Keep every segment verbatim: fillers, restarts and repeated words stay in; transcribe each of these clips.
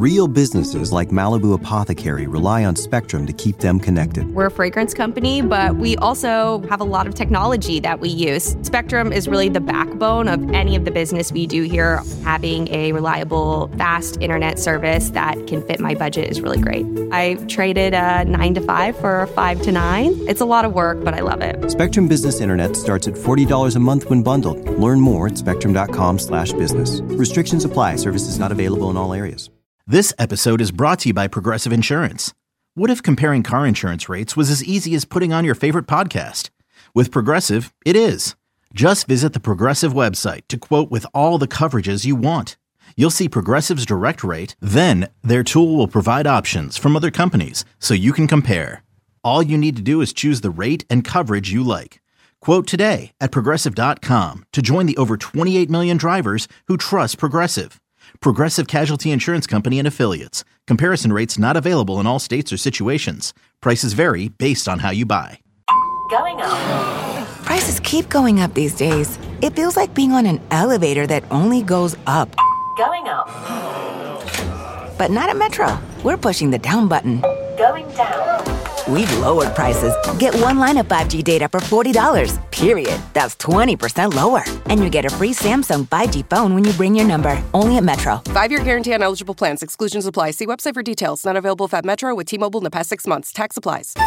Real businesses like Malibu Apothecary rely on Spectrum to keep them connected. We're a fragrance company, but we also have a lot of technology that we use. Spectrum is really the backbone of any of the business we do here. Having a reliable, fast internet service that can fit my budget is really great. I traded a nine to five for a five to nine. It's a lot of work, but I love it. Spectrum Business Internet starts at forty dollars a month when bundled. Learn more at spectrum.com slash business. Restrictions apply. Services not available in all areas. This episode is brought to you by Progressive Insurance. What if comparing car insurance rates was as easy as putting on your favorite podcast? With Progressive, it is. Just visit the Progressive website to quote with all the coverages you want. You'll see Progressive's direct rate, then their tool will provide options from other companies so you can compare. All you need to do is choose the rate and coverage you like. Quote today at progressive dot com to join the over twenty-eight million drivers who trust Progressive. Progressive Casualty Insurance Company and Affiliates. Comparison rates not available in all states or situations. Prices vary based on how you buy. Going up. Prices keep going up these days. It feels like being on an elevator that only goes up. Going up. But not at Metro. We're pushing the down button. Going down. We've lowered prices. Get one line of five G data for forty dollars, period. That's twenty percent lower. And you get a free Samsung five G phone when you bring your number. Only at Metro. Five-year guarantee on eligible plans. Exclusions apply. See website for details. Not available at Metro with T-Mobile in the past six months. Tax applies.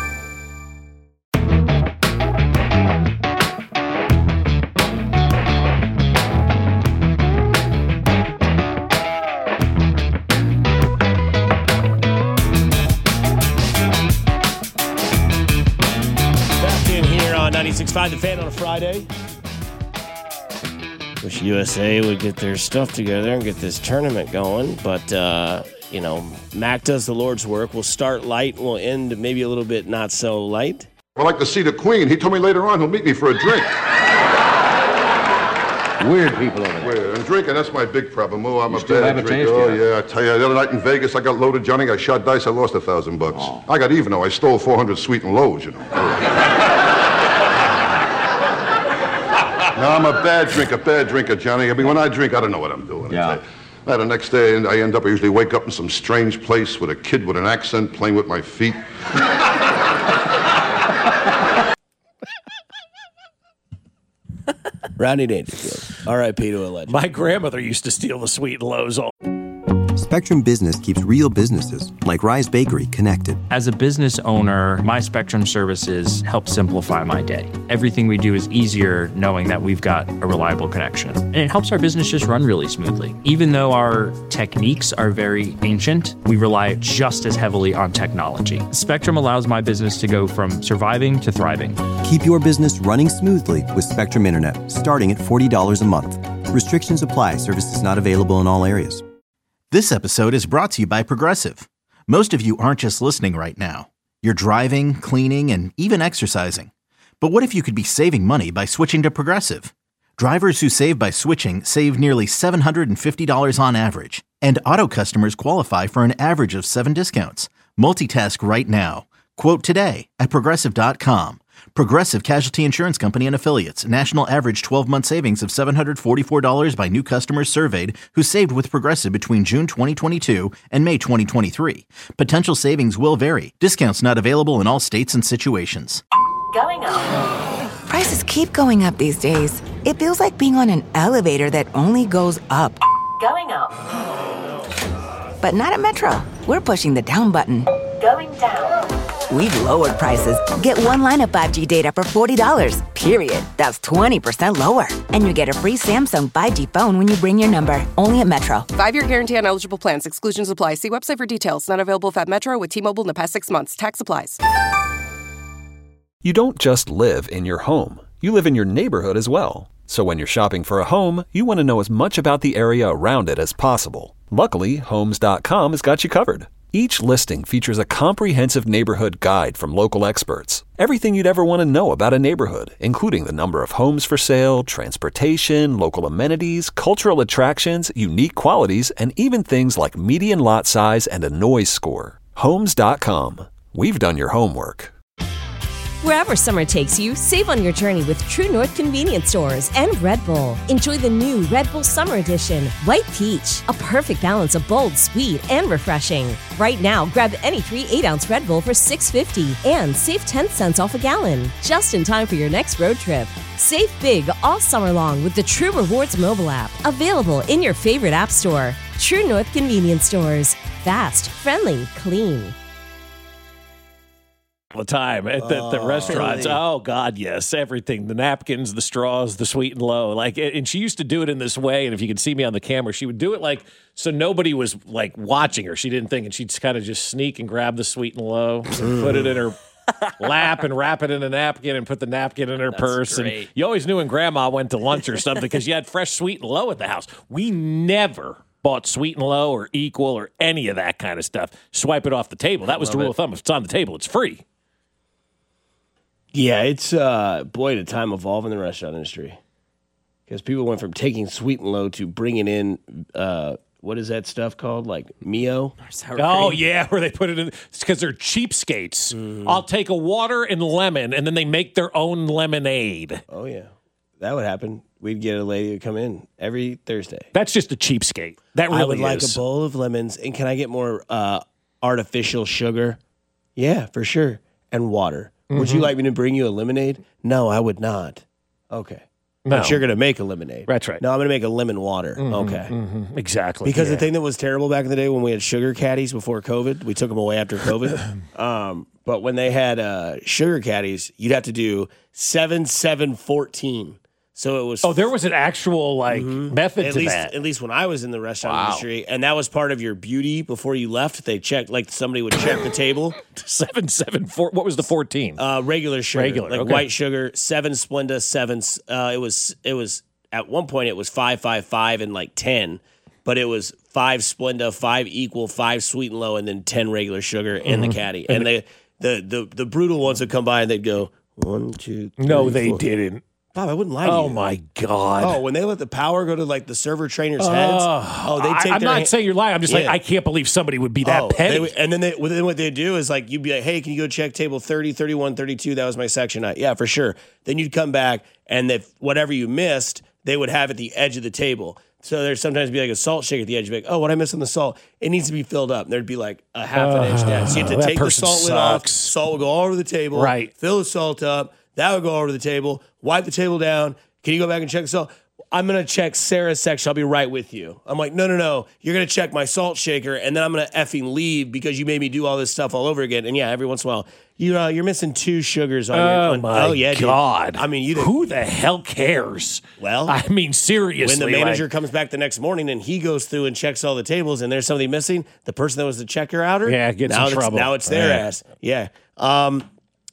ninety-six point five The Fan on a Friday. Wish U S A would get their stuff together and get this tournament going. But, uh, you know, Mac does the Lord's work. We'll start light and we'll end maybe a little bit not so light. I'd like to see the Queen. He told me later on he'll meet me for a drink. Weird people over there. Weird. And drinking, that's my big problem. Oh, I'm you a still bad have a drinker. taste, Oh, yeah. yeah. I tell you, the other night in Vegas, I got loaded, Johnny. I shot dice. I lost a thousand bucks. Oh. I got even, though. I stole four hundred sweet and lows, you know. No, I'm a bad drinker, bad drinker, Johnny. I mean, when I drink, I don't know what I'm doing. Yeah. Uh, the next day, I end up, I usually wake up in some strange place with a kid with an accent playing with my feet. Rodney Dangerfield. R I P to a legend. My grandmother used to steal the sweet and lows all. Spectrum Business keeps real businesses, like Rise Bakery, connected. As a business owner, my Spectrum services help simplify my day. Everything we do is easier knowing that we've got a reliable connection. And it helps our business just run really smoothly. Even though our techniques are very ancient, we rely just as heavily on technology. Spectrum allows my business to go from surviving to thriving. Keep your business running smoothly with Spectrum Internet, starting at forty dollars a month. Restrictions apply. Services not available in all areas. This episode is brought to you by Progressive. Most of you aren't just listening right now. You're driving, cleaning, and even exercising. But what if you could be saving money by switching to Progressive? Drivers who save by switching save nearly seven hundred fifty dollars on average. And auto customers qualify for an average of seven discounts. Multitask right now. Quote today at progressive dot com. Progressive Casualty Insurance Company and Affiliates. National average twelve-month savings of seven hundred forty-four dollars by new customers surveyed who saved with Progressive between June twenty twenty-two and May twenty twenty-three. Potential savings will vary. Discounts not available in all states and situations. Going up. Prices keep going up these days. It feels like being on an elevator that only goes up. Going up. But not at Metro. We're pushing the down button. Going down. We've lowered prices. Get one line of five G data for forty dollars, period. That's twenty percent lower. And you get a free Samsung five G phone when you bring your number. Only at Metro. Five-year guarantee on eligible plans. Exclusions apply. See website for details. Not available at Metro with T-Mobile in the past six months. Tax applies. You don't just live in your home. You live in your neighborhood as well. So when you're shopping for a home, you want to know as much about the area around it as possible. Luckily, Homes dot com has got you covered. Each listing features a comprehensive neighborhood guide from local experts. Everything you'd ever want to know about a neighborhood, including the number of homes for sale, transportation, local amenities, cultural attractions, unique qualities, and even things like median lot size and a noise score. Homes dot com. We've done your homework. Wherever summer takes you, save on your journey with True North Convenience Stores and Red Bull. Enjoy the new Red Bull Summer Edition, White Peach, a perfect balance of bold, sweet, and refreshing. Right now, grab any three eight-ounce Red Bull for six dollars and fifty cents and save ten cents off a gallon, just in time for your next road trip. Save big all summer long with the True Rewards mobile app, available in your favorite app store. True North Convenience Stores. Fast, friendly, clean. All the time at the, the Oh, restaurants. really? Oh God, yes, everything. The napkins, the straws, the sweet and low. Like, and she used to do it in this way. And if you could see me on the camera, she would do it like so nobody was like watching her. She didn't think, and she'd kind of just sneak and grab the sweet and low, and put it in her lap, and wrap it in a napkin, and put the napkin in her That's purse. great. And you always knew when Grandma went to lunch or something because you had fresh sweet and low at the house. We never bought sweet and low or equal or any of that kind of stuff. Swipe it off the table. That was the Love rule it. of thumb. If it's on the table, it's free. Yeah, it's, uh, boy, did time evolve in the restaurant industry. Because people went from taking sweet and low to bringing in, uh, what is that stuff called? Like Mio? Oh, yeah, where they put it in. It's because they're cheapskates. Mm-hmm. I'll take a water and lemon, and then they make their own lemonade. Oh, yeah. That would happen. We'd get a lady to come in every Thursday. That's just a cheapskate. That really I would is. like a bowl of lemons, and can I get more uh, artificial sugar? Yeah, for sure. And water. Would you Mhm. like me to bring you a lemonade? No, I would not. Okay. No. But you're going to make a lemonade. That's right. No, I'm going to make a lemon water. Mhm, Okay. mhm, exactly. Because Yeah. the thing that was terrible back in the day when we had sugar caddies before COVID, we took them away after COVID. um, but when they had uh, sugar caddies, you'd have to do seven, seven, fourteen. So it was. Oh, there was an actual like Mhm. method at to least, that. At least when I was in the restaurant Wow. industry, and that was part of your beauty before you left. They checked, like somebody would check the table. Seven, seven, four. What was the fourteen? Uh, regular sugar, Regular, like okay. white sugar. Seven Splenda, seven. Uh, it was. It was at one point. It was five, five, five, and like ten. But it was five Splenda, five equal, five sweet and low, and then ten regular sugar in Mhm. the caddy. And they, the the the brutal ones would come by and they'd go one, two. Three, No, they four. didn't. Bob, I wouldn't lie to Oh you. my God. Oh, when they let the power go to like the server trainers' heads. Oh, they take I, I'm their not hand- saying you're lying. I'm just like Yeah. I can't believe somebody would be that Oh, petty. they would- and then they, well, then what they do is like, you'd be like, hey, can you go check table thirty, thirty-one, thirty-two? That was my section. I, yeah, for sure. Then you'd come back and if whatever you missed, they would have at the edge of the table. So there'd sometimes be like a salt shaker at the edge. You'd be like, oh, what I missed on the salt? It needs to be filled up. And there'd be like a half an inch down. So you have to that take the person salt lid off. sucks. Salt would go all over the table. Right. Fill the salt up. That would go over to the table. Wipe the table down. Can you go back and check the salt? I'm going to check Sarah's section. I'll be right with you. I'm like, no, no, no. You're going to check my salt shaker, and then I'm going to effing leave because you made me do all this stuff all over again. And yeah, every once in a while, you, uh, you're missing two sugars on your Oh on, my oh, yeah, dude. God! I mean, you who the hell cares? Well, I mean, seriously, when the manager like- comes back the next morning and he goes through and checks all the tables and there's somebody missing, the person that was the checker outer, Yeah, gets now in it's, trouble. Now it's their Yeah. ass. Yeah. Um,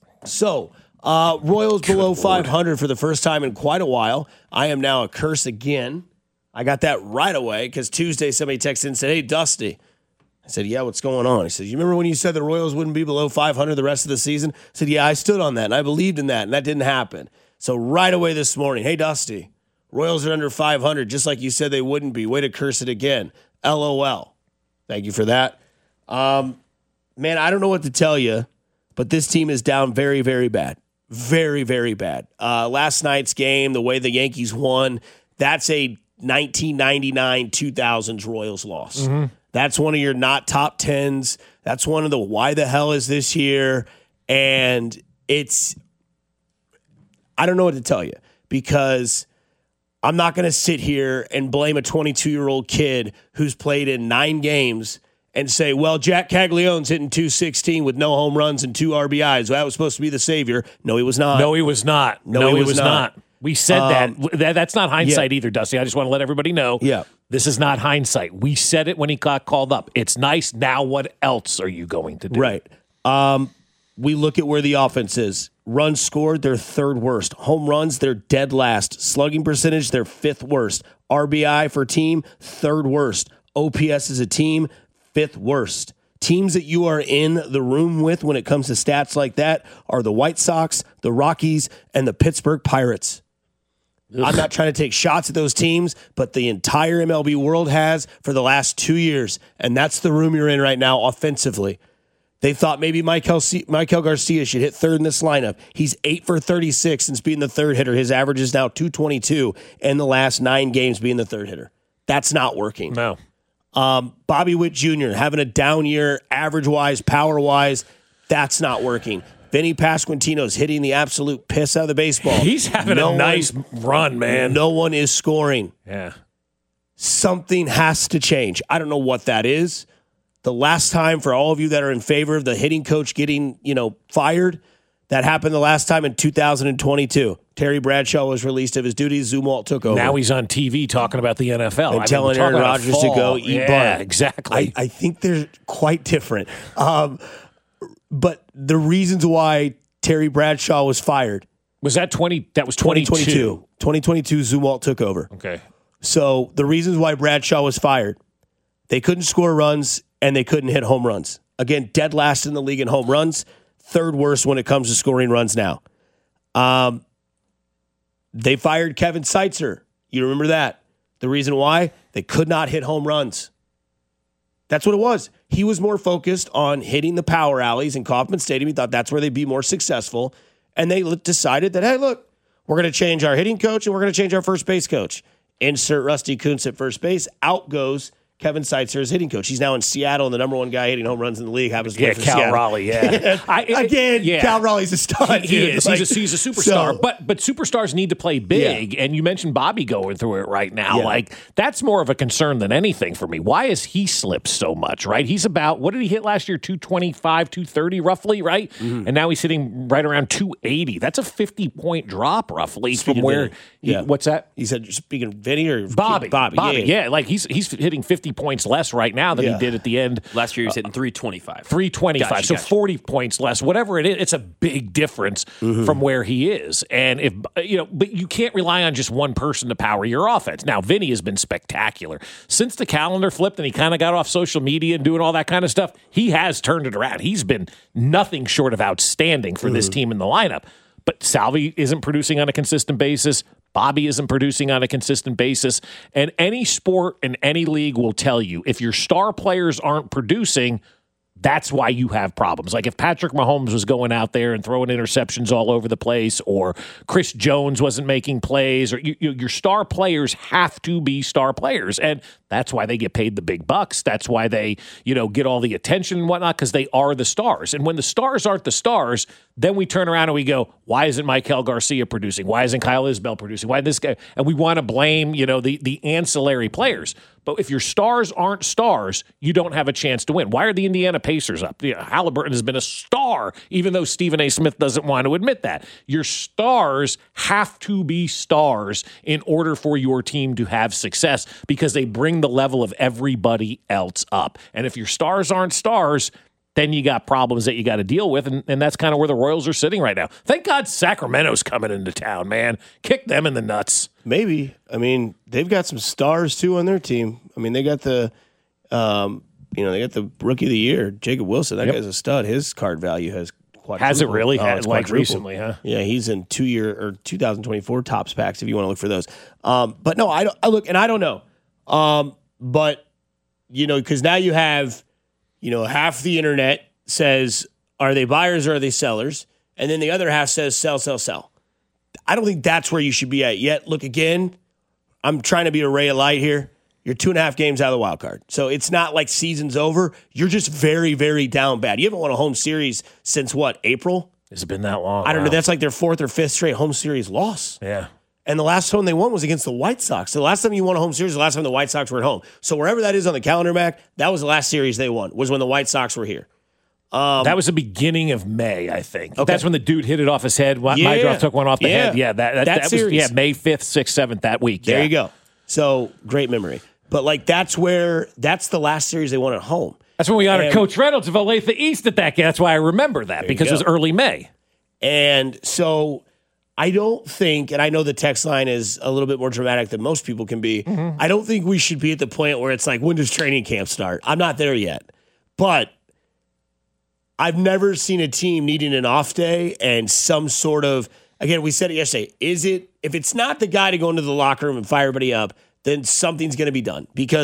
so uh, Royals below five hundred for the first time in quite a while. I am now a curse again. I got that right away because Tuesday somebody texted in and said, hey, Dusty. I said, yeah, what's going on? He said, you remember when you said the Royals wouldn't be below five hundred the rest of the season? I said, yeah, I stood on that and I believed in that and that didn't happen. So right away this morning, hey, Dusty, Royals are under five hundred just like you said they wouldn't be. Way to curse it again. L O L. Thank you for that. Um, man, I don't know what to tell you, but this team is down very, very bad. Very, very bad. Uh, last night's game, the way the Yankees won, that's a nineteen ninety-nine two thousands Royals loss. Mm-hmm. That's one of your not top tens. That's one of the why the hell is this year? And it's, I don't know what to tell you because I'm not going to sit here and blame a twenty-two-year-old kid who's played in nine games and say, well, Jack Caglione's hitting two sixteen with no home runs and two R B Is. Well, that was supposed to be the savior. No, he was not. No, he was not. No, he, was, not. We said Um, that. that. That's not hindsight yeah. either, Dusty. I just want to let everybody know. Yeah. This is not hindsight. We said it when he got called up. It's nice. Now what else are you going to do? Right. Um, we look at where the offense is. Runs scored, they're third worst. Home runs, they're dead last. Slugging percentage, they're fifth worst. R B I for team, third worst. O P S as a team, fifth worst. Teams that you are in the room with when it comes to stats like that are the White Sox, the Rockies, and the Pittsburgh Pirates. Ugh. I'm not trying to take shots at those teams, but the entire M L B world has for the last two years, and that's the room you're in right now offensively. They thought maybe Michael, Michael Garcia should hit third in this lineup. He's eight for thirty-six since being the third hitter. His average is now two twenty-two in the last nine games being the third hitter. That's not working. No. Um, Bobby Witt Junior having a down year, average-wise, power-wise, that's not working. Vinny Pasquantino's hitting the absolute piss out of the baseball. He's having no a nice one, run, man. No one is scoring. Yeah. Something has to change. I don't know what that is. The last time, for all of you that are in favor of the hitting coach getting, you know, fired, that happened the last time in two thousand twenty-two. Terry Bradshaw was released of his duties. Zumwalt took over. Now he's on T V talking about the N F L. And I telling mean, Aaron talk about Rodgers to go eat yeah, butt. exactly. I, I think they're quite different. Um, but the reasons why Terry Bradshaw was fired. Was that twenty? That was twenty twenty-two. twenty twenty-two, Zumwalt took over. Okay. So the reasons why Bradshaw was fired, they couldn't score runs and they couldn't hit home runs. Again, dead last in the league in home runs, third worst when it comes to scoring runs now. Um, they fired Kevin Seitzer. You remember that? The reason why? They could not hit home runs. That's what it was. He was more focused on hitting the power alleys in Kauffman Stadium. He thought that's where they'd be more successful. And they decided that, hey, look, we're going to change our hitting coach and we're going to change our first base coach. Insert Rusty Kuntz at first base. Out goes Kevin Seitzer as hitting coach. He's now in Seattle, and the number one guy hitting home runs in the league happens to yeah, play for Cal Seattle. Raleigh, yeah. I, Again, yeah. Cal Raleigh's a stud. He, he dude. is. Like, he's, a, he's a superstar. So, but but superstars need to play big, Yeah. and you mentioned Bobby going through it right now. Yeah. Like, that's more of a concern than anything for me. Why has he slipped so much, right? He's about, what did he hit last year? two twenty-five, two thirty roughly, right? Mm-hmm. And now he's hitting right around two eighty. That's a fifty-point drop roughly Speaking from where, of Vinny. he, Yeah. what's that? He said, speaking of Vinny or Bobby. Bobby, Bobby, yeah. yeah. Like, he's he's hitting fifty points less right now than Yeah. he did at the end. Last year he was hitting three twenty-five. three twenty-five. Gotcha, so gotcha. forty points less, whatever it is. It's a big difference Mm-hmm. from where he is. And if, you know, but you can't rely on just one person to power your offense. Now, Vinny has been spectacular. Since the calendar flipped and he kind of got off social media and doing all that kind of stuff, he has turned it around. He's been nothing short of outstanding for Mm-hmm. this team in the lineup. But Salvi isn't producing on a consistent basis. Bobby isn't producing on a consistent basis. And any sport in any league will tell you, if your star players aren't producing, that's why you have problems. Like if Patrick Mahomes was going out there and throwing interceptions all over the place, or Chris Jones wasn't making plays, or you, you, your star players have to be star players. And that's why they get paid the big bucks. That's why they, you know, get all the attention and whatnot, because they are the stars. And when the stars aren't the stars, then we turn around and we go, why isn't Michael Garcia producing? Why isn't Kyle Isbell producing? Why this guy? And we want to blame, you know, the, the ancillary players. But if your stars aren't stars, you don't have a chance to win. Why are the Indiana Pacers up? You know, Halliburton has been a star, even though Stephen A. Smith doesn't want to admit that. Your stars have to be stars in order for your team to have success, because they bring the level of everybody else up. And if your stars aren't stars, then you got problems that you got to deal with, and, and that's kind of where the Royals are sitting right now. Thank God Sacramento's coming into town, man. Kick them in the nuts. Maybe. I mean, they've got some stars, too, on their team. I mean, they got the, um, you know, they got the Rookie of the Year, Jacob Wilson. That Yep. guy's a stud. His card value has quadrupled. Has it really? Oh, Had- it's like quadrupled. recently, huh? Yeah, he's in two-year or two thousand twenty-four Topps packs if you want to look for those. Um, but no, I don't. I look, and I don't know. Um, but, you know, because now you have, you know, half the internet says, are they buyers or are they sellers? And then the other half says, sell, sell, sell. I don't think that's where you should be at yet. Look, again, I'm trying to be a ray of light here. You're two and a half games out of the wild card. So it's not like season's over. You're just very, very down bad. You haven't won a home series since what, April? Has it been that long? I don't know. Wow. That's like their fourth or fifth straight home series loss. Yeah. And the last home they won was against the White Sox. So the last time you won a home series, the last time the White Sox were at home. So wherever that is on the calendar, Mac, that was the last series they won, was when the White Sox were here. Um, that was the beginning of May, I think. Okay. That's when the dude hit it off his head. My Yeah. Mydroff took one off the Yeah. head. Yeah, that, that, That that was series. yeah May fifth, sixth, seventh that week. There yeah. you go. So great memory. But like that's where that's the last series they won at home. That's when we honored And- Coach Reynolds of Olathe East at that game. That's why I remember that, There because you it was go. early May. And so I don't think, and I know the text line is a little bit more dramatic than most people can be. Mm-hmm. I don't think we should be at the point where it's like, when does training camp start? I'm not there yet. But I've never seen a team needing an off day and some sort of, again, we said it yesterday, is it, if it's not the guy to go into the locker room and fire everybody up, then something's going to be done. Because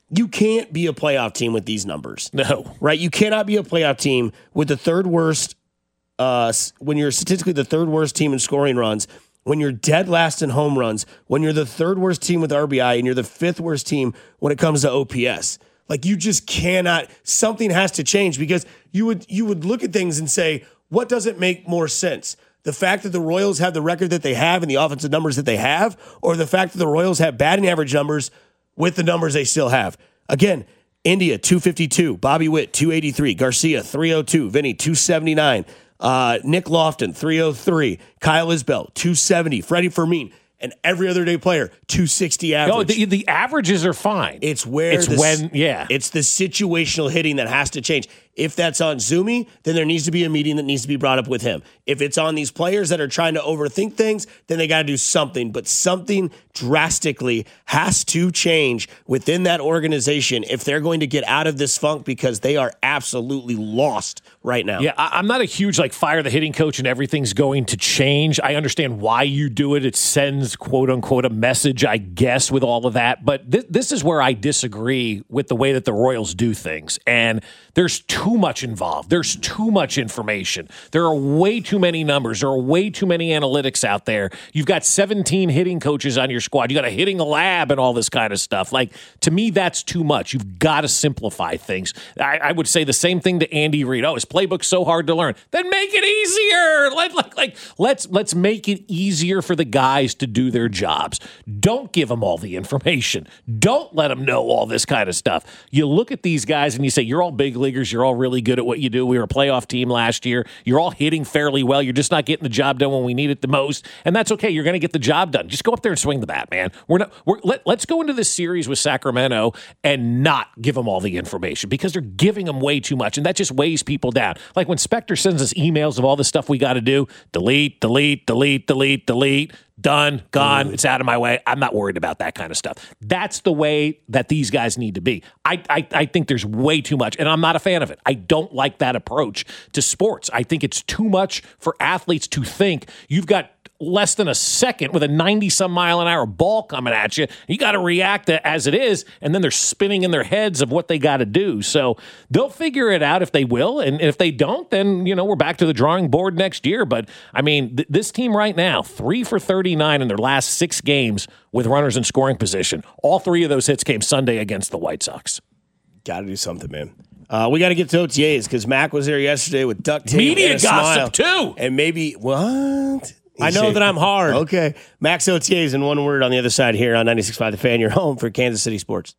You can't be a playoff team with these numbers. No. Right? You cannot be a playoff team with the third worst, uh, when you're statistically the third worst team in scoring runs, when you're dead last in home runs, when you're the third worst team with R B I, and you're the fifth worst team when it comes to O P S. Like, you just cannot, something has to change, because you would you would look at things and say, what doesn't make more sense? The fact that the Royals have the record that they have and the offensive numbers that they have, or the fact that the Royals have batting average numbers with the numbers they still have? Again, India, two fifty-two, Bobby Witt, two eighty-three, Garcia, three oh two, Vinny, two seventy-nine, uh, Nick Lofton, three oh three, Kyle Isbell, two seventy, Freddie Fermin, and every other day player, two sixty average. No, the, the averages are fine. It's where it's the, when, yeah. It's the situational hitting that has to change. If that's on Zumi, then there needs to be a meeting that needs to be brought up with him. If it's on these players that are trying to overthink things, then they got to do something. But something drastically has to change within that organization if they're going to get out of this funk, because they are absolutely lost right now. Yeah, I, I'm not a huge, like, fire the hitting coach and everything's going to change. I understand why you do it. It sends, quote unquote, a message, I guess, with all of that. But th- this is where I disagree with the way that the Royals do things. And there's too much involved. There's too much information. There are way too many numbers. There are way too many analytics out there. You've got seventeen hitting coaches on your squad. You got a hitting lab and all this kind of stuff. Like, to me, that's too much. You've got to simplify things. I, I would say the same thing to Andy Reid. Oh, his playbook's so hard to learn. Then make it easier. Like, like, like let's let's make it easier for the guys to do their jobs. Don't give them all the information. Don't let them know all this kind of stuff. You look at these guys and you say, you're all big leaguers. You're all really good at what you do. We were a playoff team last year. You're all hitting fairly well. You're just not getting the job done when we need it the most. And that's okay. You're going to get the job done. Just go up there and swing the bat, man. We're not, we're, let, let's go into this series with Sacramento and not give them all the information, because they're giving them way too much. And that just weighs people down. Like when Spector sends us emails of all the stuff we got to do, delete, delete, delete, delete, delete. Done, gone, mm. It's out of my way. I'm not worried about that kind of stuff. That's the way that these guys need to be. I, I I think there's way too much, and I'm not a fan of it. I don't like that approach to sports. I think it's too much for athletes to think. You've got less than a second with a ninety-some mile an hour ball coming at you. You got to react as it is, and then they're spinning in their heads of what they got to do. So they'll figure it out if they will, and if they don't, then, you know, we're back to the drawing board next year. But, I mean, th- this team right now, three for thirty-nine in their last six games with runners in scoring position. All three of those hits came Sunday against the White Sox. Got to do something, man. Uh, we got to get to O T As, because Mac was there yesterday with duct tape. Media and a gossip, smile. too. And maybe, what? I know that I'm hard. Okay. Max O T As in one word on the other side here on ninety-six point five The Fan, your home for Kansas City sports.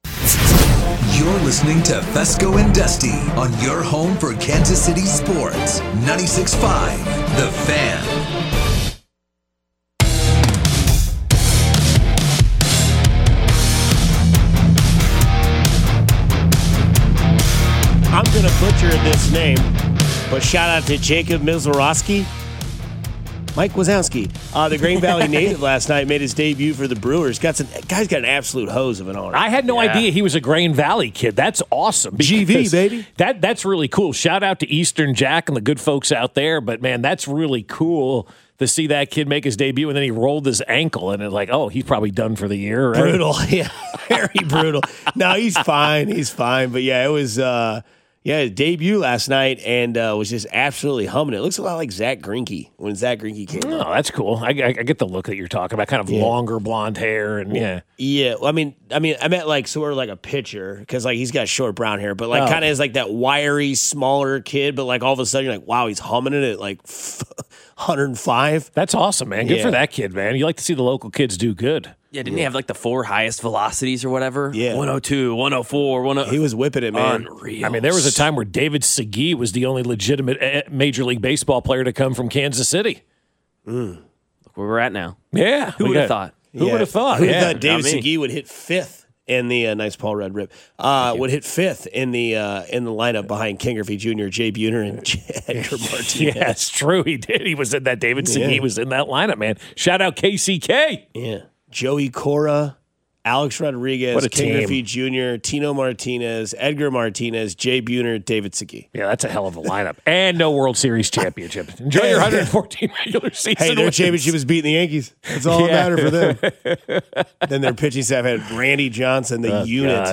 You're listening to Fesco and Dusty on your home for Kansas City sports. ninety-six point five The Fan. I'm going to butcher this name, but shout out to Jacob Mizlorowski. Mike Wazowski, uh, the Green Valley native, last night made his debut for the Brewers. Got some guy's got an absolute hose of an arm. I had no yeah. idea he was a Green Valley kid. That's awesome. G V, baby. That that's really cool. Shout out to Eastern Jack and the good folks out there. But man, that's really cool to see that kid make his debut, and then he rolled his ankle, and it's like, oh, he's probably done for the year. Right? Brutal, yeah, very brutal. No, he's fine. He's fine. But yeah, it was. Uh, Yeah, his debut last night, and uh, was just absolutely humming. It looks a lot like Zach Greinke when Zach Greinke came Oh, out. that's cool. I, I, I get the look that you're talking about, kind of Yeah. longer blonde hair, and yeah. Yeah, well, I mean, I mean, I meant like sort of like a pitcher, because like he's got short brown hair, but like Oh. kind of is like that wiry, smaller kid. But like all of a sudden, you're like, wow, he's humming it at like one oh five. That's awesome, man. Good Yeah. for that kid, man. You like to see the local kids do good. Yeah, didn't he have like the four highest velocities or whatever? Yeah. one oh two, one oh four, one oh He was whipping it, man. Unreal. I mean, there was a time where David Segui was the only legitimate eh, Major League Baseball player to come from Kansas City. Mm. Look where we're at now. Yeah. Who we would have got- thought? Who Yeah. would have thought? Who Yeah. thought David not me. Segui would hit fifth in the uh, nice Paul Red rip? Uh, would hit fifth in the uh, in the lineup behind King Griffey Junior, Jay Buhner, and Edgar Martinez. Yeah, it's true. He did. He was in that. David Segui Yeah. was in that lineup, man. Shout out K C K. Yeah, Joey Cora, Alex Rodriguez, What a King team. Griffey Junior, Tino Martinez, Edgar Martinez, Jay Buhner, David Segui. Yeah, that's a hell of a lineup. And no World Series championship. Enjoy your one hundred fourteen regular season Hey, their wins. championship was beating the Yankees. That's all Yeah. that mattered for them. Then their pitching staff had Randy Johnson, the Oh, unit. God.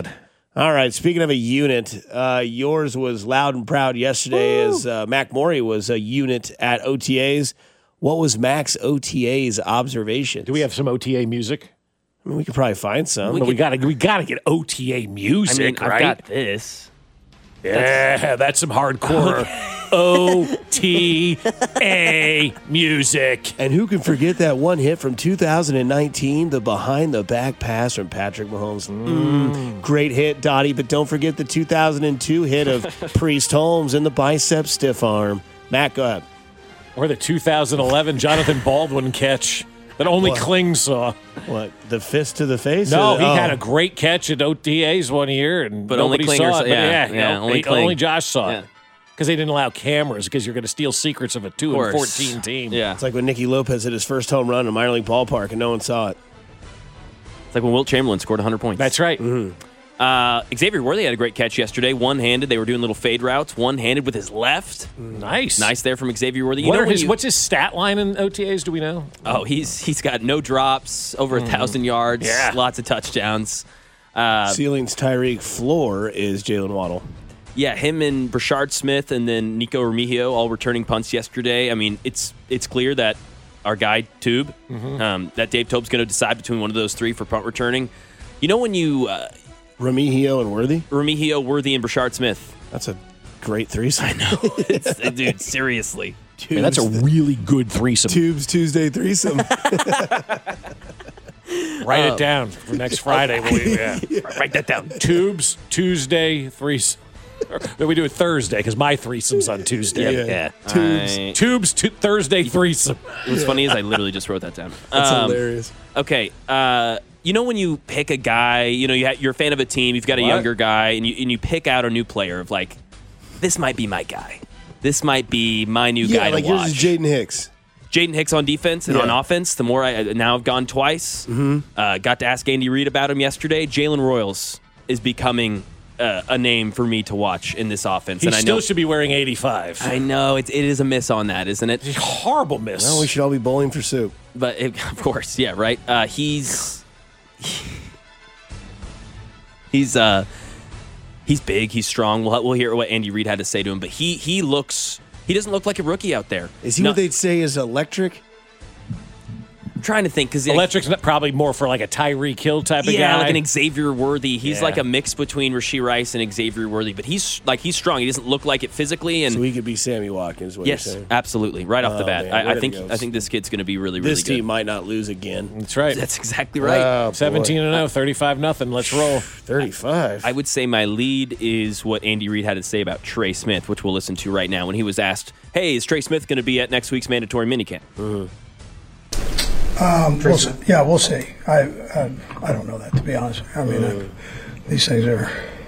All right. Speaking of a unit, uh, yours was loud and proud yesterday Woo. as uh, Mac Morey was a unit at O T As. What was Mac's O T A's observation? Do we have some O T A music? I mean, we could probably find some. We, we got to we got to get O T A music, I mean, right? I've got this. Yeah, that's, that's some hardcore O T A music. And who can forget that one hit from two thousand nineteen, the behind-the-back pass from Patrick Mahomes? Mm, great hit, Dottie, but don't forget the two thousand two hit of Priest Holmes and the bicep stiff arm. Mac, go ahead. Or the two thousand eleven Jonathan Baldwin catch that only What? Kling saw. What, the fist to the face? No, or- he oh. had a great catch at O T As one year, and But only nobody Klinger saw saw- it. But yeah, yeah, yeah, you know, only they- Kling. only Josh saw Yeah. it because they didn't allow cameras because you're going to steal secrets of a two Of and course. fourteen team. Yeah. It's like when Nicky Lopez hit his first home run in minor league ballpark and no one saw it. It's like when Wilt Chamberlain scored one hundred points. That's right. Mm-hmm. Uh, Xavier Worthy had a great catch yesterday. One-handed. They were doing little fade routes. One-handed with his left. Nice. Nice there from Xavier Worthy. You What know are when his, you- what's his stat line in O T As? Do we know? Oh, he's he's got no drops, over a thousand yards, Yeah. lots of touchdowns. Uh, Ceiling's Tyreek, floor is Jalen Waddle. yeah, him and Brashard Smith and then Nico Remigio all returning punts yesterday. I mean, it's it's clear that our guy Tube, um, that Dave Tobe's going to decide between one of those three for punt returning. You know when you uh, Remigio and Worthy? Remigio, Worthy, and Brashard Smith. That's a great threesome. I know. It's, dude, seriously. Man, that's a really good threesome. Tubes Tuesday threesome. Write Um, it down for next Friday. We'll, yeah. Write that down. Tubes Tuesday threesome. Then we do it Thursday because my threesome's on Tuesday. Yeah. yeah. Tubes. I- Tubes tu- Thursday threesome. What's funny is I literally just wrote that down. That's Um, hilarious. Okay. Uh, you know when you pick a guy, you know, you ha- you're a fan of a team, you've got a What? younger guy, and you, and you pick out a new player of like, this might be my guy. This might be my new Yeah, guy like to yours watch. is Jaden Hicks. Jaden Hicks on defense and Yeah. on offense. The more I now I've gone twice. Mm-hmm. Uh, got to ask Andy Reid about him yesterday. Jalen Royals is becoming uh, a name for me to watch in this offense. He and I still know, should be wearing eighty-five. I know it, it is a miss on that, isn't it? Horrible miss. Well, we should all be bowling for soup. But it, of course, yeah, right. Uh, he's he's uh, he's big. He's strong. We'll we'll hear what Andy Reid had to say to him. But he he looks he doesn't look like a rookie out there. Is he No, what they'd say is electric? I'm trying to think because Electric's not- probably more for like a Tyreek Hill type of yeah, guy. like an Xavier Worthy. He's Yeah. like a mix between Rashee Rice and Xavier Worthy. But he's like he's strong. He doesn't look like it physically. And So he could be Sammy Watkins, what yes, you're saying. absolutely, right off the Oh, bat. man, I, way I to think go. I think this kid's going to be really really This good. team might not lose again. That's right. That's exactly right. Oh, boy. seventeen and oh, thirty-five nothing. Let's roll. thirty-five. I would say my lead is what Andy Reid had to say about Trey Smith, which we'll listen to right now. When he was asked, "Hey, is Trey Smith going to be at next week's mandatory minicamp?" Mm-hmm. Um, we'll see. Yeah, we'll see. I, I I don't know that, to be honest. I mean, uh, these things are.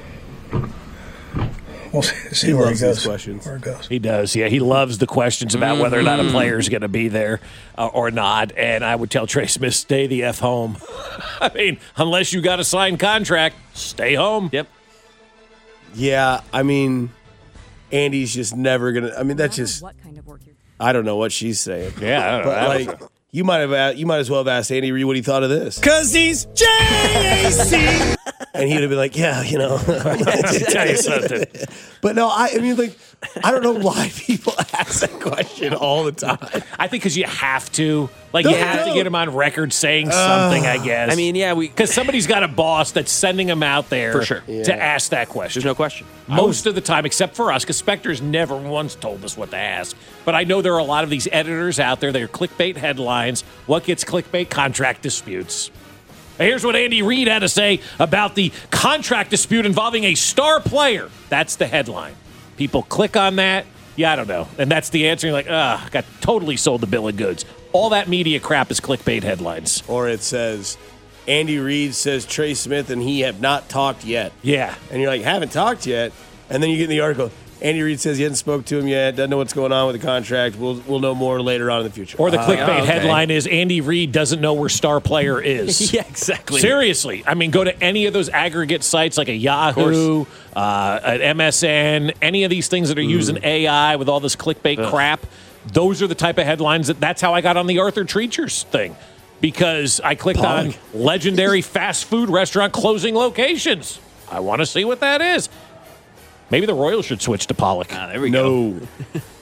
We'll see, see He where loves it these goes. questions. Where it goes. He does, yeah. He loves the questions about whether or not Mm-hmm. a player is going to be there uh, or not. And I would tell Trey Smith, stay the F home. I mean, unless you got a signed contract, stay home. Yep. Yeah, I mean, Andy's just never going to. I mean, that's just. What kind of work you're I don't know what she's saying. Yeah, I don't know. But, like, you might have a- you might as well have asked Andy Reid what he thought of this. Cause he's J A C. And he would have been like, yeah, you know. tell you something. But no, I, I mean, like, I don't know why people ask that question all the time. I think because you have to. Like, No, you have no. to get him on record saying something, I guess. I mean, yeah, we Because somebody's got a boss that's sending him out there For sure. to Yeah. ask that question. there's no question. Most of the time, except for us, because Spectre's never once told us what to ask. But I know there are a lot of these editors out there. They're clickbait headlines. What gets clickbait? Contract disputes. Here's what Andy Reid had to say about the contract dispute involving a star player. That's the headline. People click on that. Yeah, I don't know. And that's the answer. You're like, ah, got totally sold the bill of goods. All that media crap is clickbait headlines. Or it says, Andy Reid says Trey Smith and he have not talked yet. Yeah. And you're like, haven't talked yet. And then you get in the article, Andy Reid says he hasn't spoke to him yet, doesn't know what's going on with the contract. We'll we'll know more later on in the future. Or the Uh, clickbait okay. headline is Andy Reid doesn't know where star player is. Yeah, exactly. Seriously. I mean, go to any of those aggregate sites like a Yahoo, uh, an M S N, any of these things that are using A I with all this clickbait crap. Those are the type of headlines that that's how I got on the Arthur Treachers thing. Because I clicked Pog. on legendary fast food restaurant closing locations. I want to see what that is. Maybe the Royals should switch to Pollock. Ah, there we no. go.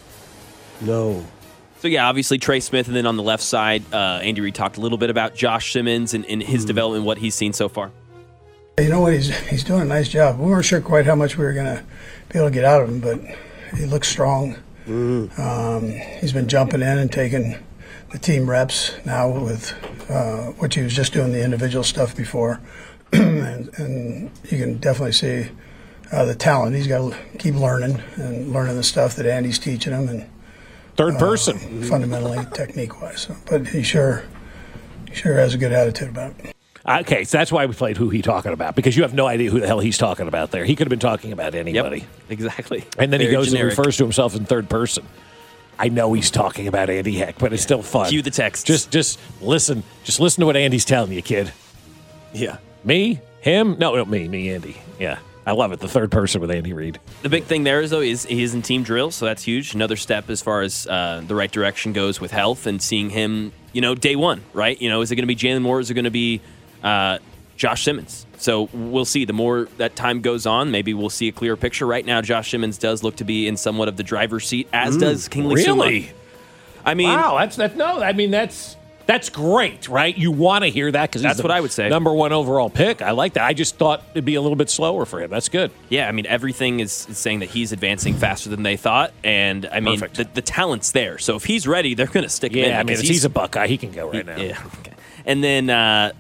No. So, yeah, obviously Trey Smith, and then on the left side, uh, Andy Reid talked a little bit about Josh Simmons and, and his mm. development, what he's seen so far. You know what? He's he's doing a nice job. We weren't sure quite how much we were going to be able to get out of him, but he looks strong. Mm. Um, he's been jumping in and taking the team reps now with uh, which he was just doing the individual stuff before. and, and you can definitely see uh, the talent. He's got to keep learning and learning the stuff that Andy's teaching him. And Third person. Uh, fundamentally, technique-wise. So, but he sure, he sure has a good attitude about it. Okay, so that's why we played Who He Talking About, because you have no idea who the hell he's talking about there. He could have been talking about anybody. Yep, exactly. And then Very he goes generic. and refers to himself in third person. I know he's talking about Andy Heck, but it's still fun. Cue the text. Just just listen. Just listen to what Andy's telling you, kid. Yeah. Me? Him? No, no, me. Me, Andy. Yeah. I love it. The third person with Andy Reid. The big thing there is, though, is he is in team drills, so that's huge. Another step as far as uh, the right direction goes with health and seeing him, you know, day one, right? You know, is it going to be Jalen Moore? Is it going to be uh, Josh Simmons? So we'll see. The more that time goes on, maybe we'll see a clearer picture. Right now, Josh Simmons does look to be in somewhat of the driver's seat, as Mm, does Kingsley really? Suma. I mean, wow, that's that. No, I mean that's that's great, right? You want to hear that because That's what I would say. Number one overall pick. I like that. I just thought it'd be a little bit slower for him. That's good. Yeah, I mean, everything is, is saying that he's advancing faster than they thought, and I mean, the, the talent's there. So if he's ready, they're going to stick him in. Yeah, I mean, because if he's a Buckeye, he can go right now. Yeah. Okay. And then, uh,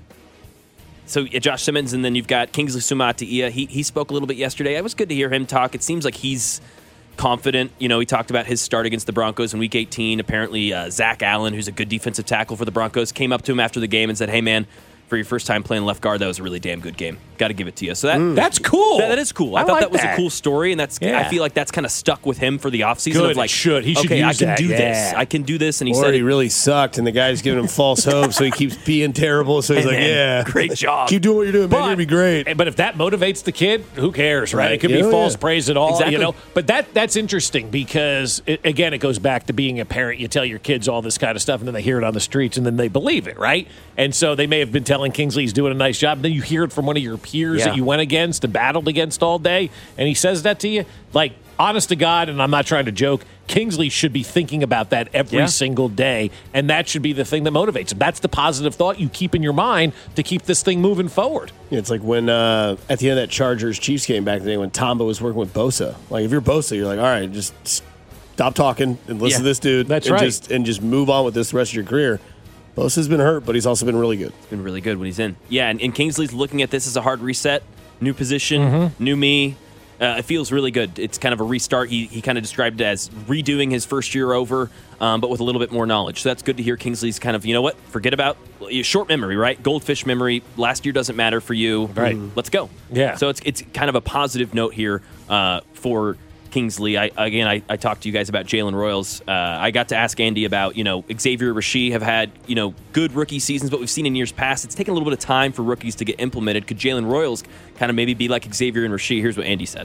so yeah, Josh Simmons, and then you've got Kingsley Suamataia. He he spoke a little bit yesterday. It was good to hear him talk. It seems like he's confident. You know, he talked about his start against the Broncos in Week eighteen. Apparently, uh, Zach Allen, who's a good defensive tackle for the Broncos, came up to him after the game and said, "Hey, man, for your first time playing left guard, that was a really damn good game. Got to give it to you." So that Mm. That's cool. That, that is cool. I, I thought like that was that. a cool story, and that's Yeah. I feel like that's kind of stuck with him for the offseason Good, of like, it should. He should okay, I use can that. do this. Yeah. I can do this. And he or said he it- really sucked, and the guy's giving him false hope, so he keeps being terrible. So he's And like, then, "Yeah, great job. Keep doing what you're doing, man. You're gonna be great." But if that motivates the kid, who cares, right? Right. It could Yeah, be false yeah. praise at all, Exactly. you know. But that that's interesting because it, again, it goes back to being a parent. You tell your kids all this kind of stuff, and then they hear it on the streets, and then they believe it, right? And so they may have been telling Kingsley he's doing a nice job, and then you hear it from one of your peers Yeah. that you went against and battled against all day, and he says that to you, like. Honest to God, and I'm not trying to joke, Kingsley should be thinking about that every Yeah. single day, and that should be the thing that motivates him. That's the positive thought you keep in your mind to keep this thing moving forward. It's like when uh, at the end of that Chargers Chiefs game back in the day when Tomba was working with Bosa. Like if you're Bosa, you're like, all right, just stop talking and listen Yeah. to this dude. That's and right. Just, and just move on with this the rest of your career. Bosa's been hurt, but he's also been really good. been really good when he's in. Yeah, and, and Kingsley's looking at this as a hard reset, new position, Mm-hmm. new me. Uh, it feels really good. It's kind of a restart. He he kind of described it as redoing his first year over, um, but with a little bit more knowledge. So that's good to hear. Kingsley's kind of, you know what? Forget about short memory, right? Goldfish memory. Last year doesn't matter for you. Right. Let's go. Yeah. So it's it's kind of a positive note here uh, for Kingsley. I, again, I, I talked to you guys about Jalen Royals. Uh, I got to ask Andy about, you know, Xavier Rasheed have had, you know, good rookie seasons, but we've seen in years past, it's taken a little bit of time for rookies to get implemented. Could Jalen Royals kind of maybe be like Xavier and Rasheed? Here's what Andy said.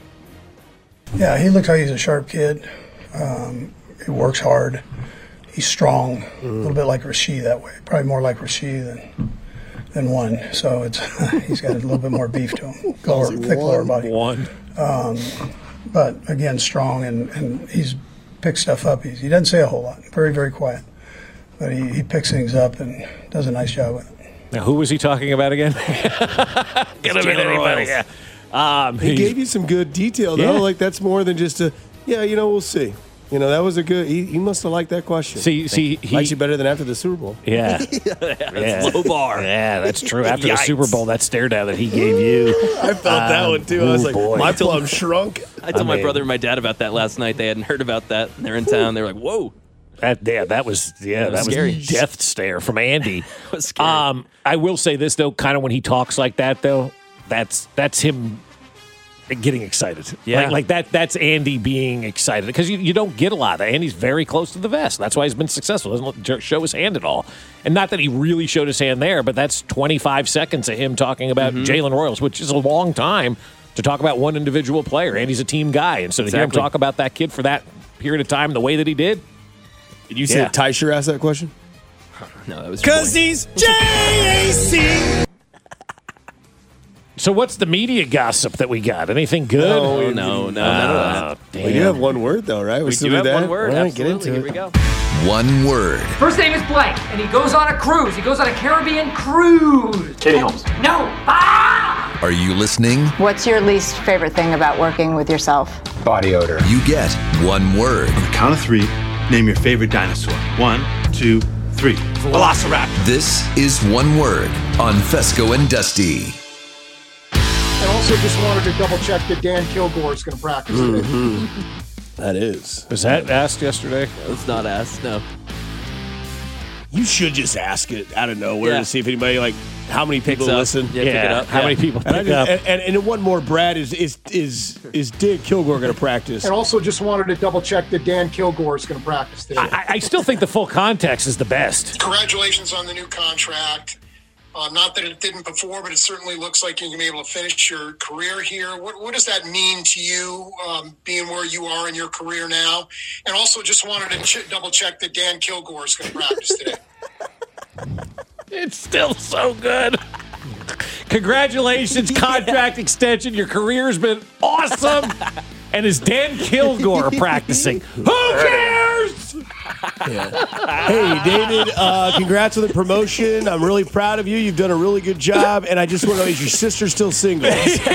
Yeah, he looks like he's a sharp kid. Um, he works hard. He's strong, a little bit like Rasheed that way. Probably more like Rasheed than than one. So it's he's got a little bit more beef to him, lower, thick lower body. One. Um, but again, strong, and, and he's picked stuff up. He's, he doesn't say a whole lot. Very, very quiet. But he, he picks things up and does a nice job with it. Now, who was he talking about again? Could have been anybody. Yeah. Um, He he's- gave you some good detail, though. Yeah. Like, that's more than just a, yeah, you know, we'll see. You know, that was a good, he, he must have liked that question. See, see, he- Likes you better than after the Super Bowl. Yeah. That's low bar. Yeah, that's true. After the Yikes. Super Bowl, that stare down that he gave you. I felt that Um, one, too. I was ooh, like, boy. my plum shrunk. I told I my mean- brother and my dad about that last night. They hadn't heard about that. They're in town. They were like, whoa. That, yeah, that was yeah, that, was was scary. death stare from Andy. That was scary. Um, I will say this though, kind of when he talks like that though, that's that's him getting excited. Yeah. like, like that. That's Andy being excited because you, you don't get a lot of that. Andy's very close to the vest. That's why he's been successful. Doesn't let- show his hand at all, and not that he really showed his hand there, but that's twenty-five seconds of him talking about Mm-hmm. Jalen Royals, which is a long time to talk about one individual player. Andy's a team guy, and so to hear him Exactly. talk about that kid for that period of time, the way that he did. Did you say Yeah. Tysher asked that question? No, that was your Cause boy. he's J A C. So what's the media gossip that we got? Anything good? No, Oh, no, no, none of that. Damn. We do have one word, though, right? We still do have that? one word. All right, Absolutely. get into Here it. we go. One word. First name is Blake, and he goes on a cruise. He goes on a Caribbean cruise. Katie Holmes. No. Ah! Are you listening? What's your least favorite thing about working with yourself? Body odor. You get one word. On the count of three, name your favorite dinosaur. One, two, three. Velociraptor. This is One Word on Fesco and Dusty. And also just wanted to double check that Dan Kilgore is going to practice today. Mm-hmm. That is. Was that asked yesterday? It was not asked, no. You should just ask it out of nowhere Yeah. to see if anybody, like, how many people Picks up. listen. Yeah, pick it up. How Yeah. many people And, I pick just, up? and, and, and one more, Brad, is is is is Dan Kilgore going to practice? And also just wanted to double check that Dan Kilgore is going to practice today. I, I still think the full context is the best. Congratulations on the new contract. Uh, not that it didn't before, but it certainly looks like you're going to be able to finish your career here. What, what does that mean to you, um, being where you are in your career now? And also just wanted to ch- double check that Dan Kilgore is going to practice today. It's still so good. Congratulations, contract extension. Your career's been awesome. And is Dan Kilgore practicing? Who cares? Yeah. Hey, David, uh, congrats on the promotion. I'm really proud of you. You've done a really good job. And I just want to know, is your sister still single?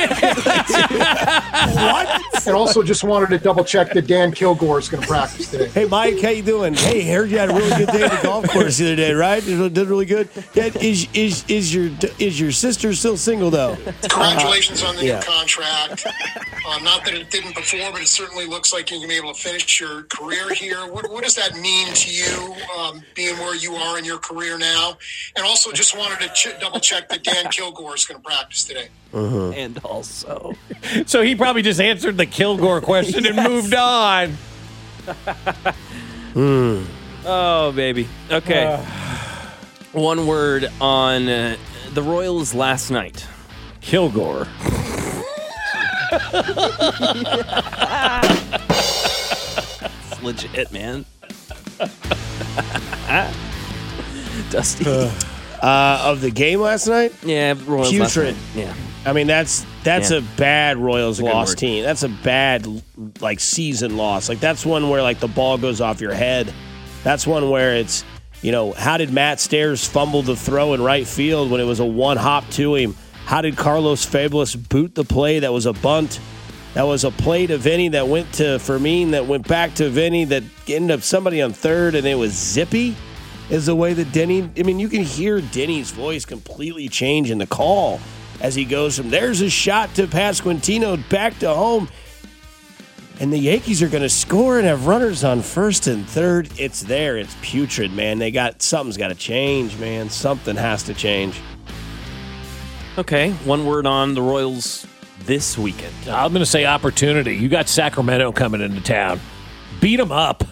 What? And also just wanted to double check that Dan Kilgore is going to practice today. Hey, Mike, how you doing? Hey, heard you had a really good day at the golf course the other day, right? You did really good. Yeah, is is is your is your sister still single though? Congratulations on the Yeah. new contract. Uh, not that it didn't before, but it certainly looks like you're going to be able to finish your career here. What, what does that mean to you, um, being where you are in your career now? And also just wanted to ch- double check that Dan Kilgore is going to practice today. Uh-huh. And also. So he probably just answered the Kilgore question and Yes. moved on. Mm. Oh, baby. Okay. One word on uh, the Royals last night. Kilgore. It's legit, man. Dusty. Uh, uh, of the game last night? Yeah, Royals last Putrid. night. Yeah. I mean, that's that's Yeah. a bad Royals That's a good loss word. team. That's a bad like season loss. Like that's one where like the ball goes off your head. That's one where it's, you know, how did Matt Stairs fumble the throw in right field when it was a one hop to him? How did Carlos Fabulous boot the play that was a bunt? That was a play to Vinny that went to Fermin, that went back to Vinny, that ended up somebody on third, and it was zippy, is the way that Denny, I mean, you can hear Denny's voice completely change in the call as he goes from there's a shot to Pasquantino back to home. And the Yankees are going to score and have runners on first and third. It's there. It's putrid, man. They got, something's got to change, man. Something has to change. Okay. One word on the Royals this weekend. I'm going to say opportunity. You got Sacramento coming into town. Beat them up.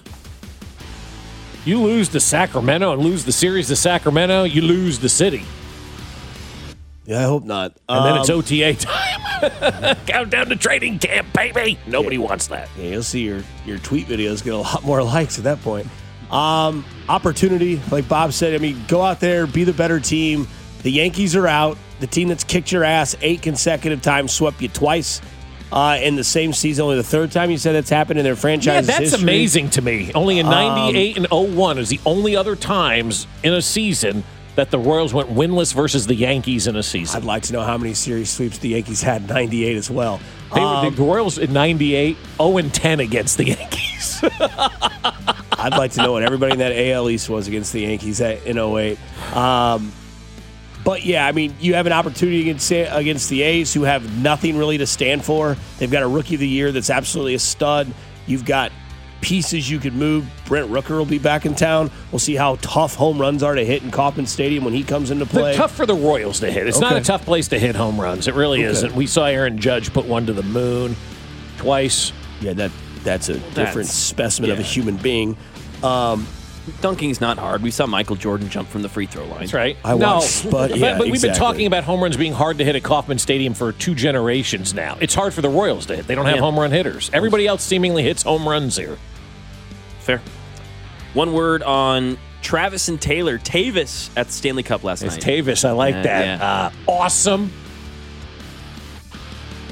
You lose to Sacramento and lose the series to Sacramento, you lose the city. Yeah, I hope not. And then it's Um, O T A time. Countdown to training camp, baby. Nobody wants that. Yeah, you'll see your, your tweet videos get a lot more likes at that point. Um, opportunity, like Bob said, I mean, go out there, be the better team. The Yankees are out. The team that's kicked your ass eight consecutive times, swept you twice uh, in the same season. Only the third time you said that's happened in their franchise Yeah, that's history. amazing to me. Only in Um, ninety-eight and oh one is the only other times in a season that the Royals went winless versus the Yankees in a season. I'd like to know how many series sweeps the Yankees had in ninety-eight as well. They were Um, the Royals in ninety-eight, oh and ten against the Yankees. I'd like to know what everybody in that A L East was against the Yankees at, in oh eight. Um, but yeah, I mean, you have an opportunity against against the A's, who have nothing really to stand for. They've got a rookie of the year that's absolutely a stud. You've got pieces you could move. Brent Rooker will be back in town. We'll see how tough home runs are to hit in Kauffman Stadium when he comes into play. They're tough for the Royals to hit. It's not Okay. a tough place to hit home runs. It really Okay. isn't. We saw Aaron Judge put one to the moon twice. Yeah, that that's a different That's- specimen of a yeah. human being. Um, Dunking's not hard. We saw Michael Jordan jump from the free throw line. That's right. I no, watched, but yeah, but we've been exactly. talking about home runs being hard to hit at Kauffman Stadium for two generations now. It's hard for the Royals to hit. They don't have Yeah. home run hitters. Everybody else seemingly hits home runs here. Fair. One word on Travis and Taylor. Tavis at the Stanley Cup last It's night. Tavis. I like Uh, that. yeah. Uh, awesome.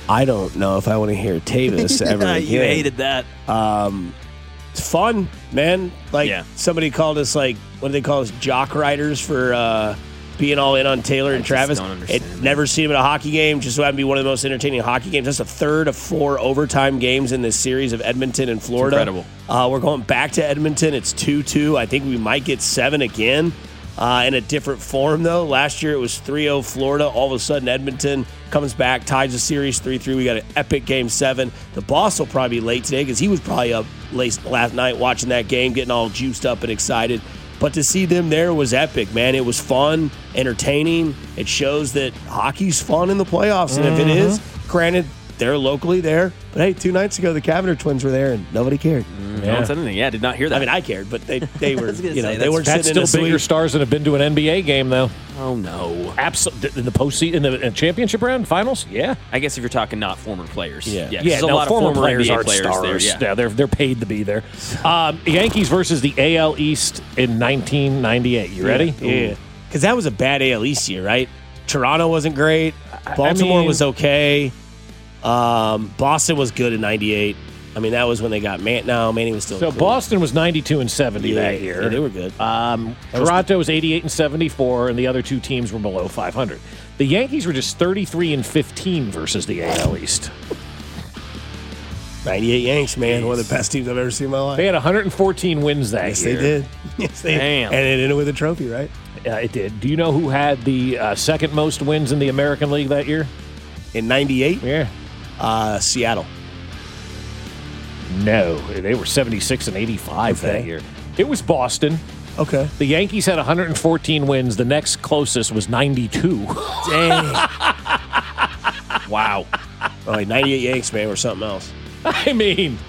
I don't know if I want to hear Tavis ever again. You hated that. Um, it's fun, man. Like Yeah. somebody called us like, what do they call us? Jock riders for uh, being all in on Taylor and just Travis. don't understand It, that. never seen him at a hockey game. Just so happened to be one of the most entertaining hockey games. That's a third of four overtime games in this series of Edmonton and Florida. incredible. Uh, we're going back to Edmonton. It's two two. I think we might get seven again. Uh, in a different form, though. Last year it was three oh Florida. All of a sudden, Edmonton comes back, ties the series three three. We got an epic game seven. The boss will probably be late today because he was probably up late last night watching that game, getting all juiced up and excited. But to see them there was epic, man. It was fun, entertaining. It shows that hockey's fun in the playoffs. And if it is, granted, they're locally there. But hey, two nights ago, the Kavanagh twins were there and nobody cared. No one said anything. Yeah, I did not hear that. I mean, I cared, but they they were, was gonna you know, say, they weren't That's sitting still in a bigger suite. stars than have been to an N B A game, though. Oh, no. Absolutely. In the postseason, in the in championship round, finals? Yeah. I guess if you're talking not former players. Yeah, Yeah, 'cause yeah. there's a no, lot former of former players N B A aren't players stars. there. Yeah. Yeah, they're they're paid to be there. Um, Yankees versus the A L East in nineteen ninety-eight. You ready? Yeah. Because that was a bad A L East year, right? Toronto wasn't great. Baltimore mean- was okay. Um, Boston was good in ninety-eight. I mean, that was when they got Man. No, Manning was still So cool. Boston was ninety-two and seventy Yeah, that year. yeah, they were good. Um, That was Toronto was eighty-eight and seventy-four, and the other two teams were below five hundred. The Yankees were just thirty-three and fifteen versus the A L East. ninety-eight Yanks, man. One of the best teams I've ever seen in my life. They had one hundred fourteen wins that yes, year. they did. Yes, they Damn. did. And it ended with a trophy, right? Uh, it did. Do you know who had the uh, second most wins in the American League that year? In ninety-eight? Yeah. Uh, Seattle. No, they were seventy-six and eighty-five Okay. that year. It was Boston. Okay. The Yankees had one hundred fourteen wins. The next closest was ninety-two. Dang. Wow. Oh, like ninety-eight Yanks, man, or something else. I mean,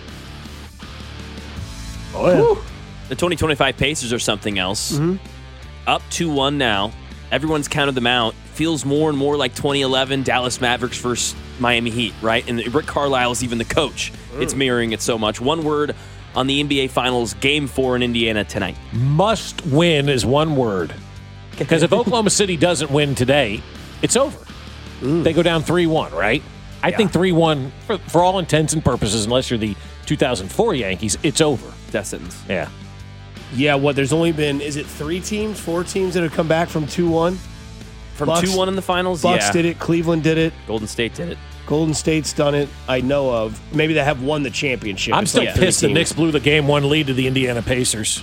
Oh, yeah. Whew. The twenty twenty-five Pacers are something else. Mm-hmm. Up two one now. Everyone's counted them out. Feels more and more like twenty eleven Dallas Mavericks versus Miami Heat, right? And Rick Carlisle is even the coach. It's mirroring it so much. One word on the N B A Finals, Game four in Indiana tonight. must win is one word. Because if Oklahoma City doesn't win today, it's over. They go down three one, right? I think three one, for, for all intents and purposes, unless you're the two thousand four Yankees, it's over. Death sentence. Yeah. Yeah, what? There's only been, is it three teams, four teams that have come back from two one? From two one in the finals? Bucks Yeah. did it. Cleveland did it. Golden State did it. Golden State's done it. I know of. Maybe they have won the championship. I'm It's still like three pissed the teams. Knicks blew the game one lead to the Indiana Pacers.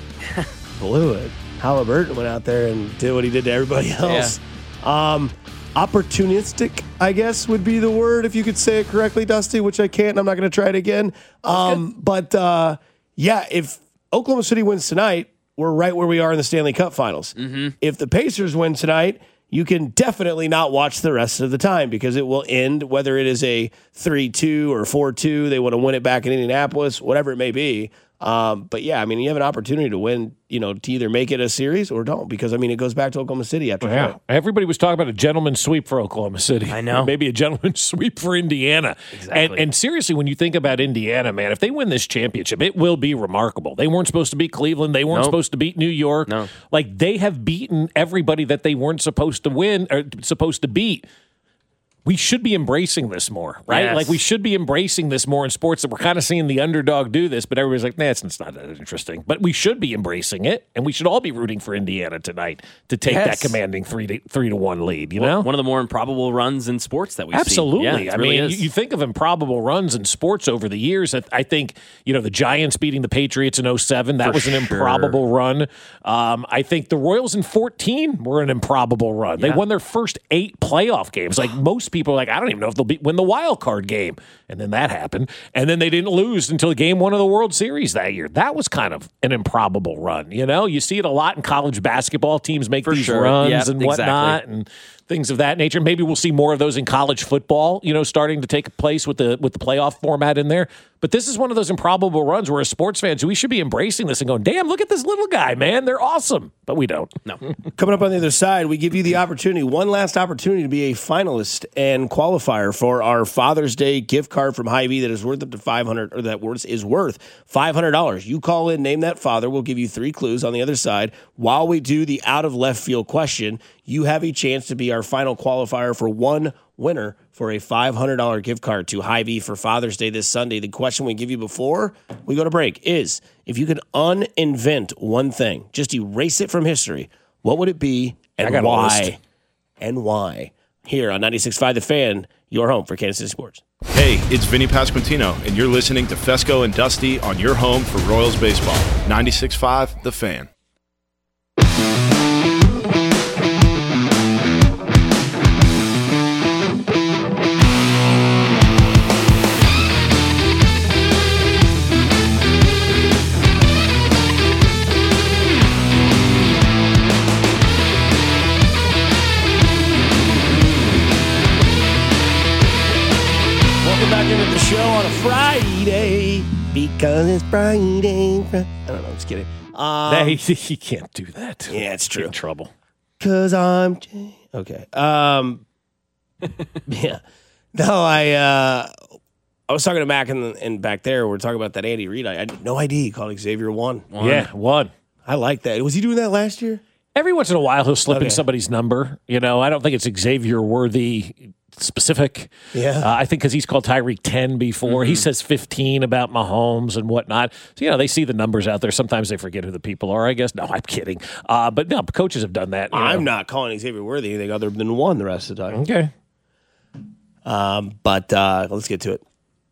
Blew it. Halliburton went out there and did what he did to everybody else. Um, opportunistic, I guess, would be the word if you could say it correctly, Dusty, which I can't. And I'm not going to try it again. Um, but uh, yeah, if Oklahoma City wins tonight, we're right where we are in the Stanley Cup Finals. Mm-hmm. If the Pacers win tonight, you can definitely not watch the rest of the time because it will end, whether it is a three two or four two, they want to win it back in Indianapolis, whatever it may be. Um, but yeah, I mean, you have an opportunity to win, you know, to either make it a series or don't, because I mean, it goes back to Oklahoma City after Yeah. four. Everybody was talking about a gentleman's sweep for Oklahoma City. I know. Maybe a gentleman's sweep for Indiana. Exactly. And, and seriously, when you think about Indiana, man, if they win this championship, it will be remarkable. They weren't supposed to beat Cleveland. They weren't Nope. supposed to beat New York. No. Like, they have beaten everybody that they weren't supposed to win or supposed to beat. We should be embracing this more, right? Yes. Like, we should be embracing this more in sports, that we're kind of seeing the underdog do this, but everybody's like, nah, it's, it's not that interesting. But we should be embracing it, and we should all be rooting for Indiana tonight to take Yes. that commanding three to, three to one lead, you One- know? One of the more improbable runs in sports that we've Absolutely. seen. Yeah, it I really mean, is. you, you think of improbable runs in sports over the years. I, I think, you know, the Giants beating the Patriots in oh seven, that For was an sure. improbable run. Um, I think the Royals in fourteen were an improbable run. They Yeah. won their first eight playoff games. Like, most people are like, I don't even know if they'll be, win the wild card game. And then that happened. And then they didn't lose until game one of the World Series that year. That was kind of an improbable run. You know, you see it a lot in college basketball. Teams make For these sure. runs Yep, and whatnot. exactly. And things of that nature. Maybe we'll see more of those in college football, you know, starting to take place with the with the playoff format in there. But this is one of those improbable runs where as sports fans, we should be embracing this and going, damn, look at this little guy, man. They're awesome. But we don't. No. Coming up on the other side, we give you the opportunity, one last opportunity to be a finalist and qualifier for our Father's Day gift card from Hy-Vee that is worth up to five hundred dollars, or that worth is worth five hundred dollars. You call in, name that father. We'll give you three clues on the other side. While we do the out of left field question, you have a chance to be our our final qualifier for one winner for a five hundred dollars gift card to Hy-Vee for Father's Day this Sunday. The question we give you before we go to break is, if you could uninvent one thing, just erase it from history, what would it be and I got a why? list. And why? Here on ninety-six point five The Fan, your home for Kansas City sports. Hey, it's Vinny Pasquantino, and you're listening to Fesco and Dusty on your home for Royals baseball. ninety-six point five The Fan. Show on a Friday because it's Friday. I don't know. I'm just kidding. Um, Hey, you can't do that. Yeah, it's true. Get in trouble. Cause I'm okay. Um, yeah. No, I uh, I was talking to Mac and, and back there. We're talking about that Andy Reid. I, I had no idea he called Xavier one. one. Yeah, one. I like that. Was he doing that last year? Every once in a while, he'll slip Okay. in somebody's number. You know, I don't think it's Xavier worthy specific. Yeah. Uh, I think because he's called Tyreek ten before. Mm-hmm. He says fifteen about Mahomes and whatnot. So, you know, they see the numbers out there. Sometimes they forget who the people are, I guess. No, I'm kidding. Uh, but no, coaches have done that. you I'm know. not calling Xavier Worthy anything other than one the rest of the time. Okay. Um, but uh, let's get to it.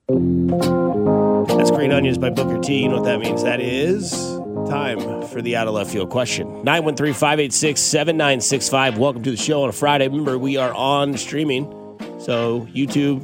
That's Green Onions by Booker T. You know what that means? That is time for the out of left field question. nine one three, five eight six, seven nine six five. Welcome to the show on a Friday. Remember, we are on streaming. So YouTube,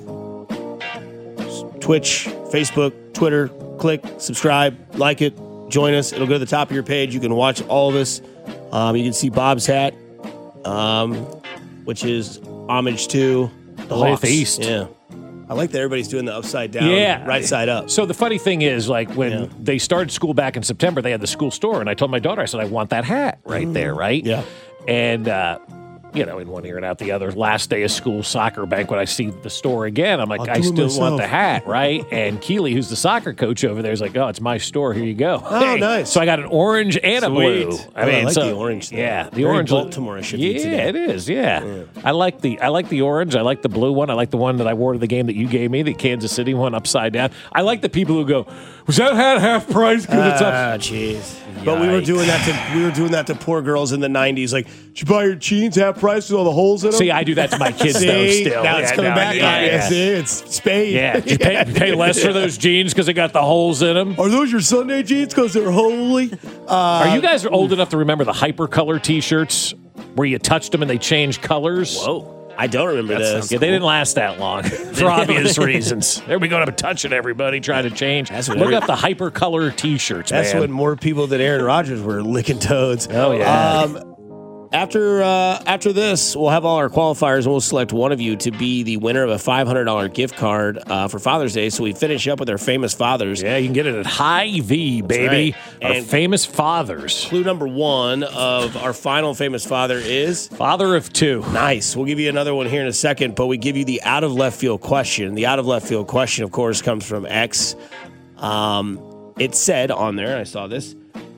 Twitch, Facebook, Twitter. Click, subscribe, like it, join us. It'll go to the top of your page. You can watch all of us. Um, you can see Bob's hat, um, which is homage to the Hawks. Northeast. Yeah. I like that everybody's doing the upside down, Yeah. right side up. So the funny thing is, like, when Yeah. they started school back in September, they had the school store. And I told my daughter, I said, I want that hat right there, right? Yeah. And, uh, you know, in one ear and out the other, last day of school soccer banquet, I see the store again. I'm like, I'll I do it still myself. want the hat, right? And Keely, who's the soccer coach over there, is like, oh, it's my store. Here you go. Oh, nice. So I got an orange and a Sweet. blue. Oh, I like the orange, though. Yeah, the Very orange. Baltimore-ish of you Yeah, today. it is. Yeah. I like the I like the orange. I like the blue one. I like the one that I wore to the game that you gave me, the Kansas City one, upside down. I like the people who go, was that hat half price? Because it's up. Ah, jeez. But we were doing that to we were doing that to poor girls in the nineties. Like, did you buy your jeans half price with all the holes in them? See, I do that to my kids, though, See? still. Now it's Yeah, coming no, back yeah, on you. yeah. See, it's spade. Yeah, you pay, you pay less for those jeans because they got the holes in them. Are those your Sunday jeans because they're holy? Uh, Are you guys old enough to remember the hypercolor T-shirts where you touched them and they changed colors? Whoa. I don't remember That this. sounds- Yeah, they didn't last that long for obvious reasons. There we go, I'm touching everybody, trying to change. That's what Look every- up the hypercolor T-shirts, That's man. when more people than Aaron Rodgers were licking toads. Oh, yeah. Um, after uh, after this, we'll have all our qualifiers, and we'll select one of you to be the winner of a five hundred dollars gift card uh, for Father's Day. So we finish up with our famous fathers. Yeah, you can get it at Hy-Vee, baby. right. Our And- famous fathers. Clue number one of our final famous father is father of two. Nice. We'll give you another one here in a second, but we give you the out of left field question. The out of left field question, of course, comes from X. Um, it said on there, I saw this,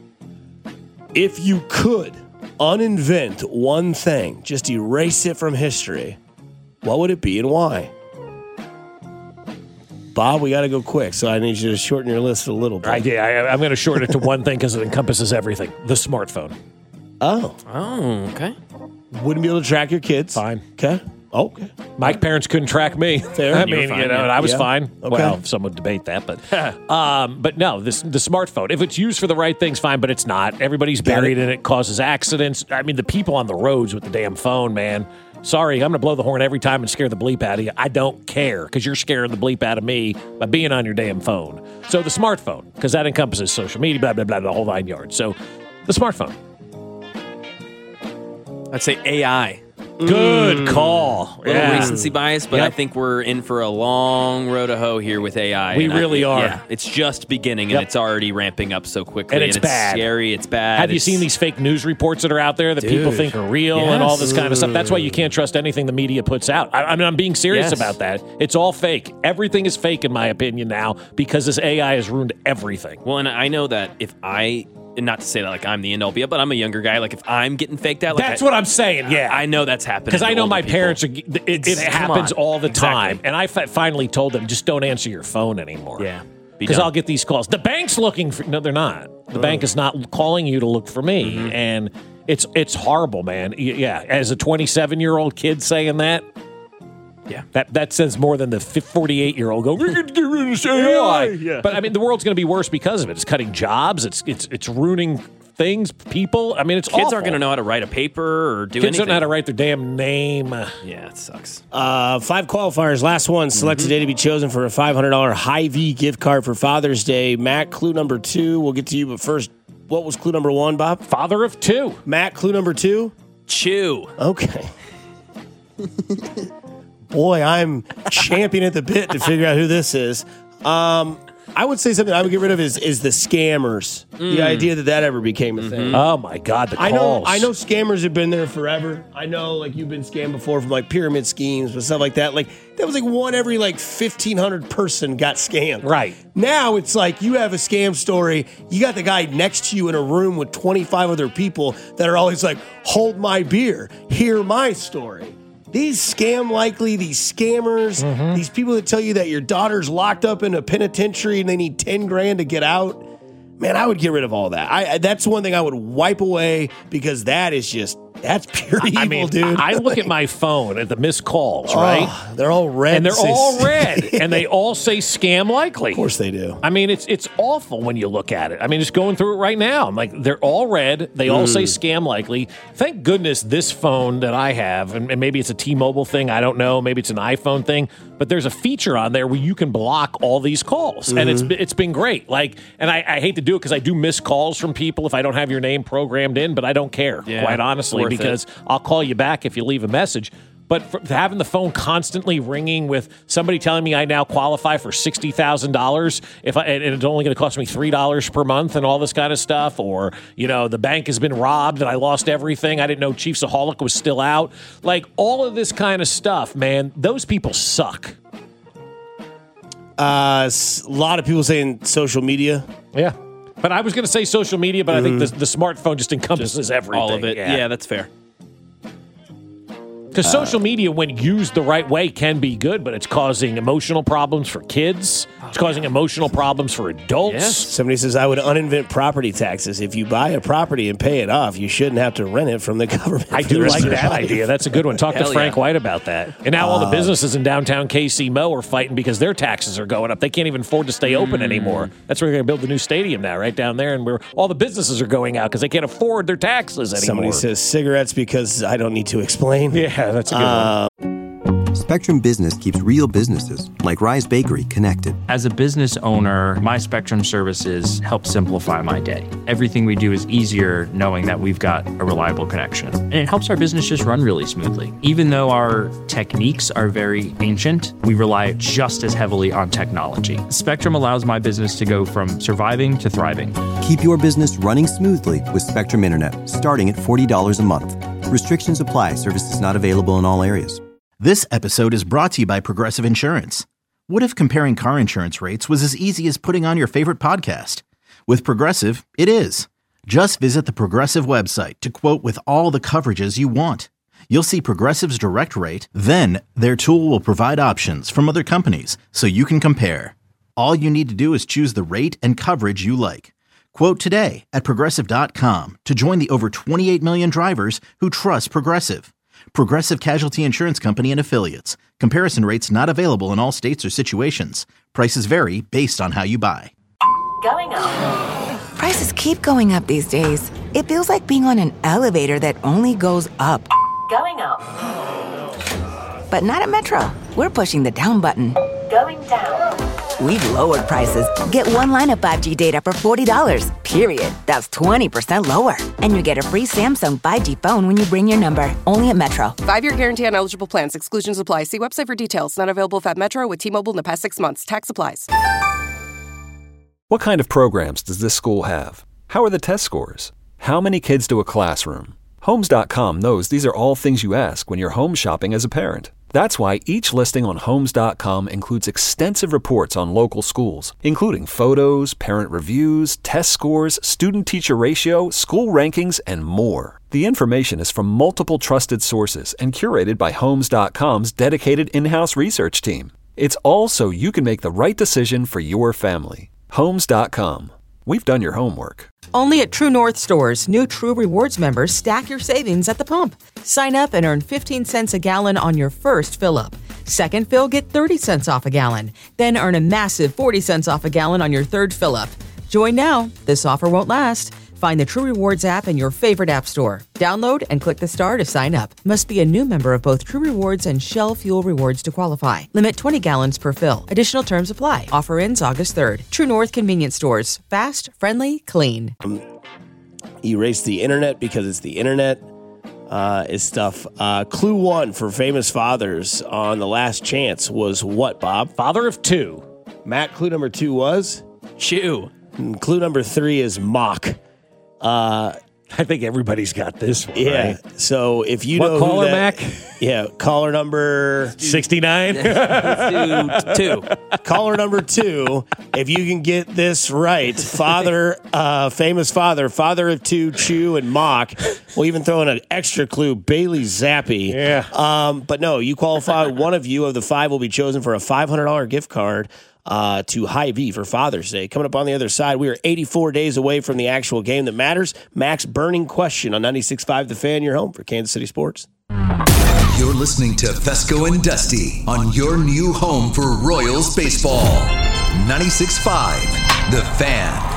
if you could uninvent one thing, just erase it from history, what would it be and why? Bob, we got to go quick, so I need you to shorten your list a little bit. I, yeah, I, I'm going to shorten it to one thing because it encompasses everything. The smartphone. Oh. Oh, okay. Wouldn't be able to track your kids. Fine. Okay. Okay. My parents couldn't track me. Fair. I You were mean, fine, you know, yeah. and I was Yeah. fine. Okay. Well, some would debate that, but um, but no, this the smartphone. If it's used for the right things, fine. But it's not. Everybody's buried in it. Causes accidents. I mean, the people on the roads with the damn phone, man. Sorry, I'm going to blow the horn every time and scare the bleep out of you. I don't care because you're scaring the bleep out of me by being on your damn phone. So the smartphone, because that encompasses social media, blah blah blah, the whole nine yards. So the smartphone. I'd say A I. Good call. A little Yeah. recency bias, but Yep. I think we're in for a long road to hoe here with A I. We and I- really are. Yeah, it's just beginning, Yep. and it's already ramping up so quickly. And it's bad. scary. It's bad. Have you It's- seen these fake news reports that are out there that people Dude. think are real and all this Yes. kind of stuff? That's why you can't trust anything the media puts out. I, I mean, I'm being serious Yes. about that. It's all fake. Everything is fake, in my opinion, now because this A I has ruined everything. Well, and I know that if I and not to say that like I'm the end all be all, but I'm a younger guy. Like if I'm getting faked out, like That's I, what I'm saying. Yeah, I know that's happening because I to know older my people. parents are. It, it, it Come happens on. all the Exactly. time, and I fi- finally told them just don't answer your phone anymore. Yeah, be because done. I'll get these calls. The bank's looking for. No, they're not. The Oh. bank is not calling you to look for me, Mm-hmm. and it's it's horrible, man. Y- Yeah, as a twenty-seven year old kid saying that. Yeah, that that says more than the forty-eight year old go. We're gonna get rid of A I. Yeah. But I mean, the world's going to be worse because of it. It's cutting jobs. It's it's it's ruining things, people. I mean, it's Kids awful. aren't going to know how to write a paper or do Kids anything. don't know how to write their damn name. Yeah, it sucks. Uh, five qualifiers. Last one. Select Mm-hmm. today to be chosen for a five hundred dollars Hy-Vee gift card for Father's Day. Matt, clue number two. We'll get to you, but first, what was clue number one, Bob? Father of two. Matt, clue number two? Chew. Okay. Boy, I'm champion at the bit to figure out who this is. Um, I would say something I would get rid of is is the scammers. The Mm. idea that that ever became a thing. Oh my God, the I know, calls. I know scammers have been there forever. I know, like you've been scammed before from like pyramid schemes and stuff like that. Like that was like one every like fifteen hundred person got scammed. Right now, it's like you have a scam story. You got the guy next to you in a room with twenty-five other people that are always like, "Hold my beer, hear my story." These scam likely, these scammers, Mm-hmm. these people that tell you that your daughter's locked up in a penitentiary and they need ten grand to get out. Man, I would get rid of all that. I, I that's one thing I would wipe away because that is just that's pure evil, I mean, dude. I look at my phone at the missed calls, Oh, right? they're all red. And they're Say- all red, and they all say scam likely. Of course they do. I mean, it's it's awful when you look at it. I mean, just going through it right now. I'm like, they're all red. They all say Mm. scam likely. Thank goodness this phone that I have, and, and maybe it's a T-Mobile thing. I don't know. Maybe it's an iPhone thing. But there's a feature on there where you can block all these calls, and it's Mhm. it's been great. Like, and I, I hate to do it because I do miss calls from people if I don't have your name programmed in, but I don't care, Yeah, quite honestly, worth it. because I'll call you back if you leave a message. But for having the phone constantly ringing with somebody telling me I now qualify for sixty thousand dollars if I, and it's only going to cost me three dollars per month and all this kind of stuff, or, you know, the bank has been robbed and I lost everything. I didn't know Chiefsaholic was still out. Like, all of this kind of stuff, man, those people suck. Uh, s- a lot of people saying social media. Yeah. But I was going to say social media, but I think Mhm. the, the smartphone just encompasses everything. All of it. Yeah, that's fair. Because social media, when used the right way, can be good, but it's causing emotional problems for kids. It's causing emotional problems for adults. Somebody says, I would uninvent property taxes. If you buy a property and pay it off, you shouldn't have to rent it from the government. I for the do rest like of your that life. idea. That's a good one. Talk to Hell Frank yeah. White about that. And now all the Uh, businesses in downtown K C Mo are fighting because their taxes are going up. They can't even afford to stay open anymore. That's where we're going to build the new stadium now, right down there. And where all the businesses are going out because they can't afford their taxes anymore. Somebody says cigarettes because I don't need to explain. Yeah, that's a good Uh, Spectrum Business keeps real businesses, like Rise Bakery, connected. As a business owner, my Spectrum services help simplify my day. Everything we do is easier knowing that we've got a reliable connection. And it helps our business just run really smoothly. Even though our techniques are very ancient, we rely just as heavily on technology. Spectrum allows my business to go from surviving to thriving. Keep your business running smoothly with Spectrum Internet, starting at forty dollars a month. Restrictions apply. Services not available in all areas. This episode is brought to you by Progressive Insurance. What if comparing car insurance rates was as easy as putting on your favorite podcast? With Progressive, it is. Just visit the Progressive website to quote with all the coverages you want. You'll see Progressive's direct rate, then their tool will provide options from other companies so you can compare. All you need to do is choose the rate and coverage you like. Quote today at Progressive dot com to join the over twenty-eight million drivers who trust Progressive. Progressive Casualty Insurance Company and Affiliates. Comparison rates not available in all states or situations. Prices vary based on how you buy. Going up. Prices keep going up these days. It feels like being on an elevator that only goes up. Going up. But not at Metro. We're pushing the down button. Going down. We've lowered prices. Get one line of five G data for forty dollars, period. That's twenty percent lower. And you get a free Samsung five G phone when you bring your number. Only at Metro. Five-year guarantee on eligible plans. Exclusions apply. See website for details. Not available if at Metro with T-Mobile in the past six months. Tax applies. What kind of programs does this school have? How are the test scores? How many kids to a classroom? Homes dot com knows these are all things you ask when you're home shopping as a parent. That's why each listing on Homes dot com includes extensive reports on local schools, including photos, parent reviews, test scores, student-teacher ratio, school rankings, and more. The information is from multiple trusted sources and curated by Homes dot com's dedicated in-house research team. It's all so you can make the right decision for your family. Homes dot com. We've done your homework. Only at True North stores, new True Rewards members stack your savings at the pump. Sign up and earn fifteen cents a gallon on your first fill-up. Second fill, get thirty cents off a gallon. Then earn a massive forty cents off a gallon on your third fill-up. Join now. This offer won't last. Find the True Rewards app in your favorite app store. Download and click the star to sign up. Must be a new member of both True Rewards and Shell Fuel Rewards to qualify. Limit twenty gallons per fill. Additional terms apply. Offer ends August third. True North Convenience Stores. Fast, friendly, clean. Erase the internet because it's the internet uh, is stuff. Uh, clue one for famous fathers on The Last Chance was what, Bob? Father of two. Matt, clue number two was? Chew. And clue number three is mock. Uh, I think everybody's got this one, yeah. right? So if you what know caller, who that, Mac? Yeah, caller number sixty-nine. two. Caller number two. If you can get this right, father, uh, famous father, father of two, Chew and Mock. We'll even throw in an extra clue, Bailey Zappi. Yeah. Um, but no, you qualify. One of you of the five will be chosen for a five hundred dollars gift card Uh, to Hy-Vee for Father's Day. Coming up on the other side, we are eighty-four days away from the actual game that matters. Mac's burning question on ninety-six point five The Fan, your home for Kansas City sports. You're listening to Fesco and Dusty on your new home for Royals baseball. ninety-six point five The Fan.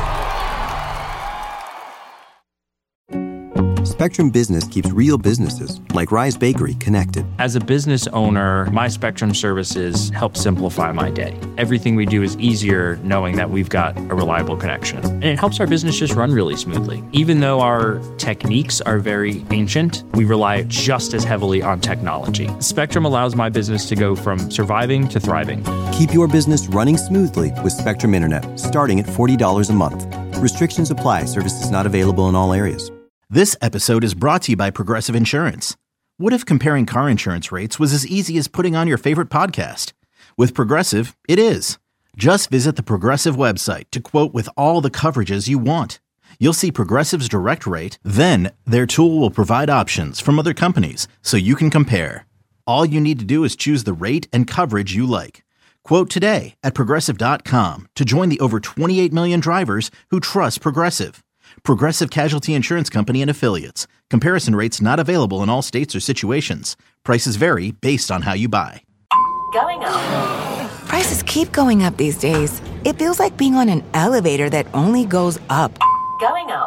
Spectrum Business keeps real businesses, like Rise Bakery, connected. As a business owner, my Spectrum services help simplify my day. Everything we do is easier knowing that we've got a reliable connection. And it helps our business just run really smoothly. Even though our techniques are very ancient, we rely just as heavily on technology. Spectrum allows my business to go from surviving to thriving. Keep your business running smoothly with Spectrum Internet, starting at forty dollars a month. Restrictions apply. Services not available in all areas. This episode is brought to you by Progressive Insurance. What if comparing car insurance rates was as easy as putting on your favorite podcast? With Progressive, it is. Just visit the Progressive website to quote with all the coverages you want. You'll see Progressive's direct rate, then their tool will provide options from other companies so you can compare. All you need to do is choose the rate and coverage you like. Quote today at Progressive dot com to join the over twenty-eight million drivers who trust Progressive. Progressive Casualty Insurance Company and Affiliates. Comparison rates not available in all states or situations. Prices vary based on how you buy. Going up. Prices keep going up these days. It feels like being on an elevator that only goes up. Going up.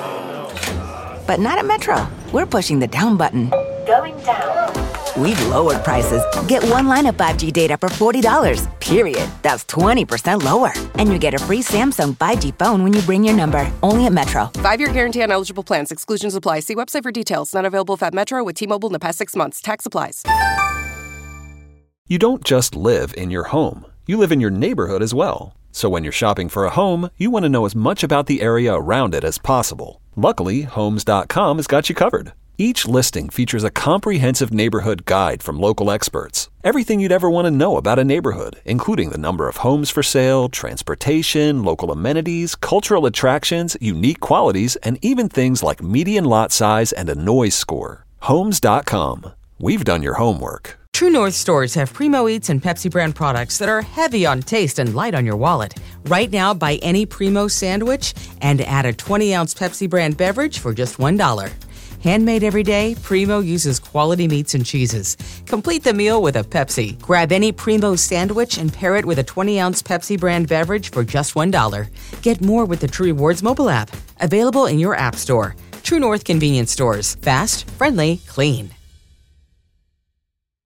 But not at Metro. We're pushing the down button. Going down. We've lowered prices. Get one line of five G data for forty dollars, period. That's twenty percent lower. And you get a free Samsung five G phone when you bring your number. Only at Metro. Five-year guarantee on eligible plans. Exclusions apply. See website for details. Not available at Metro with T-Mobile in the past six months. Tax applies. You don't just live in your home. You live in your neighborhood as well. So when you're shopping for a home, you want to know as much about the area around it as possible. Luckily, Homes dot com has got you covered. Each listing features a comprehensive neighborhood guide from local experts. Everything you'd ever want to know about a neighborhood, including the number of homes for sale, transportation, local amenities, cultural attractions, unique qualities, and even things like median lot size and a noise score. Homes dot com. We've done your homework. True North stores have Primo Eats and Pepsi brand products that are heavy on taste and light on your wallet. Right now, buy any Primo sandwich and add a twenty ounce Pepsi brand beverage for just one dollar. Handmade every day, Primo uses quality meats and cheeses. Complete the meal with a Pepsi. Grab any Primo sandwich and pair it with a twenty ounce Pepsi brand beverage for just one dollar. Get more with the True Rewards mobile app. Available in your app store. True North Convenience Stores. Fast, friendly, clean.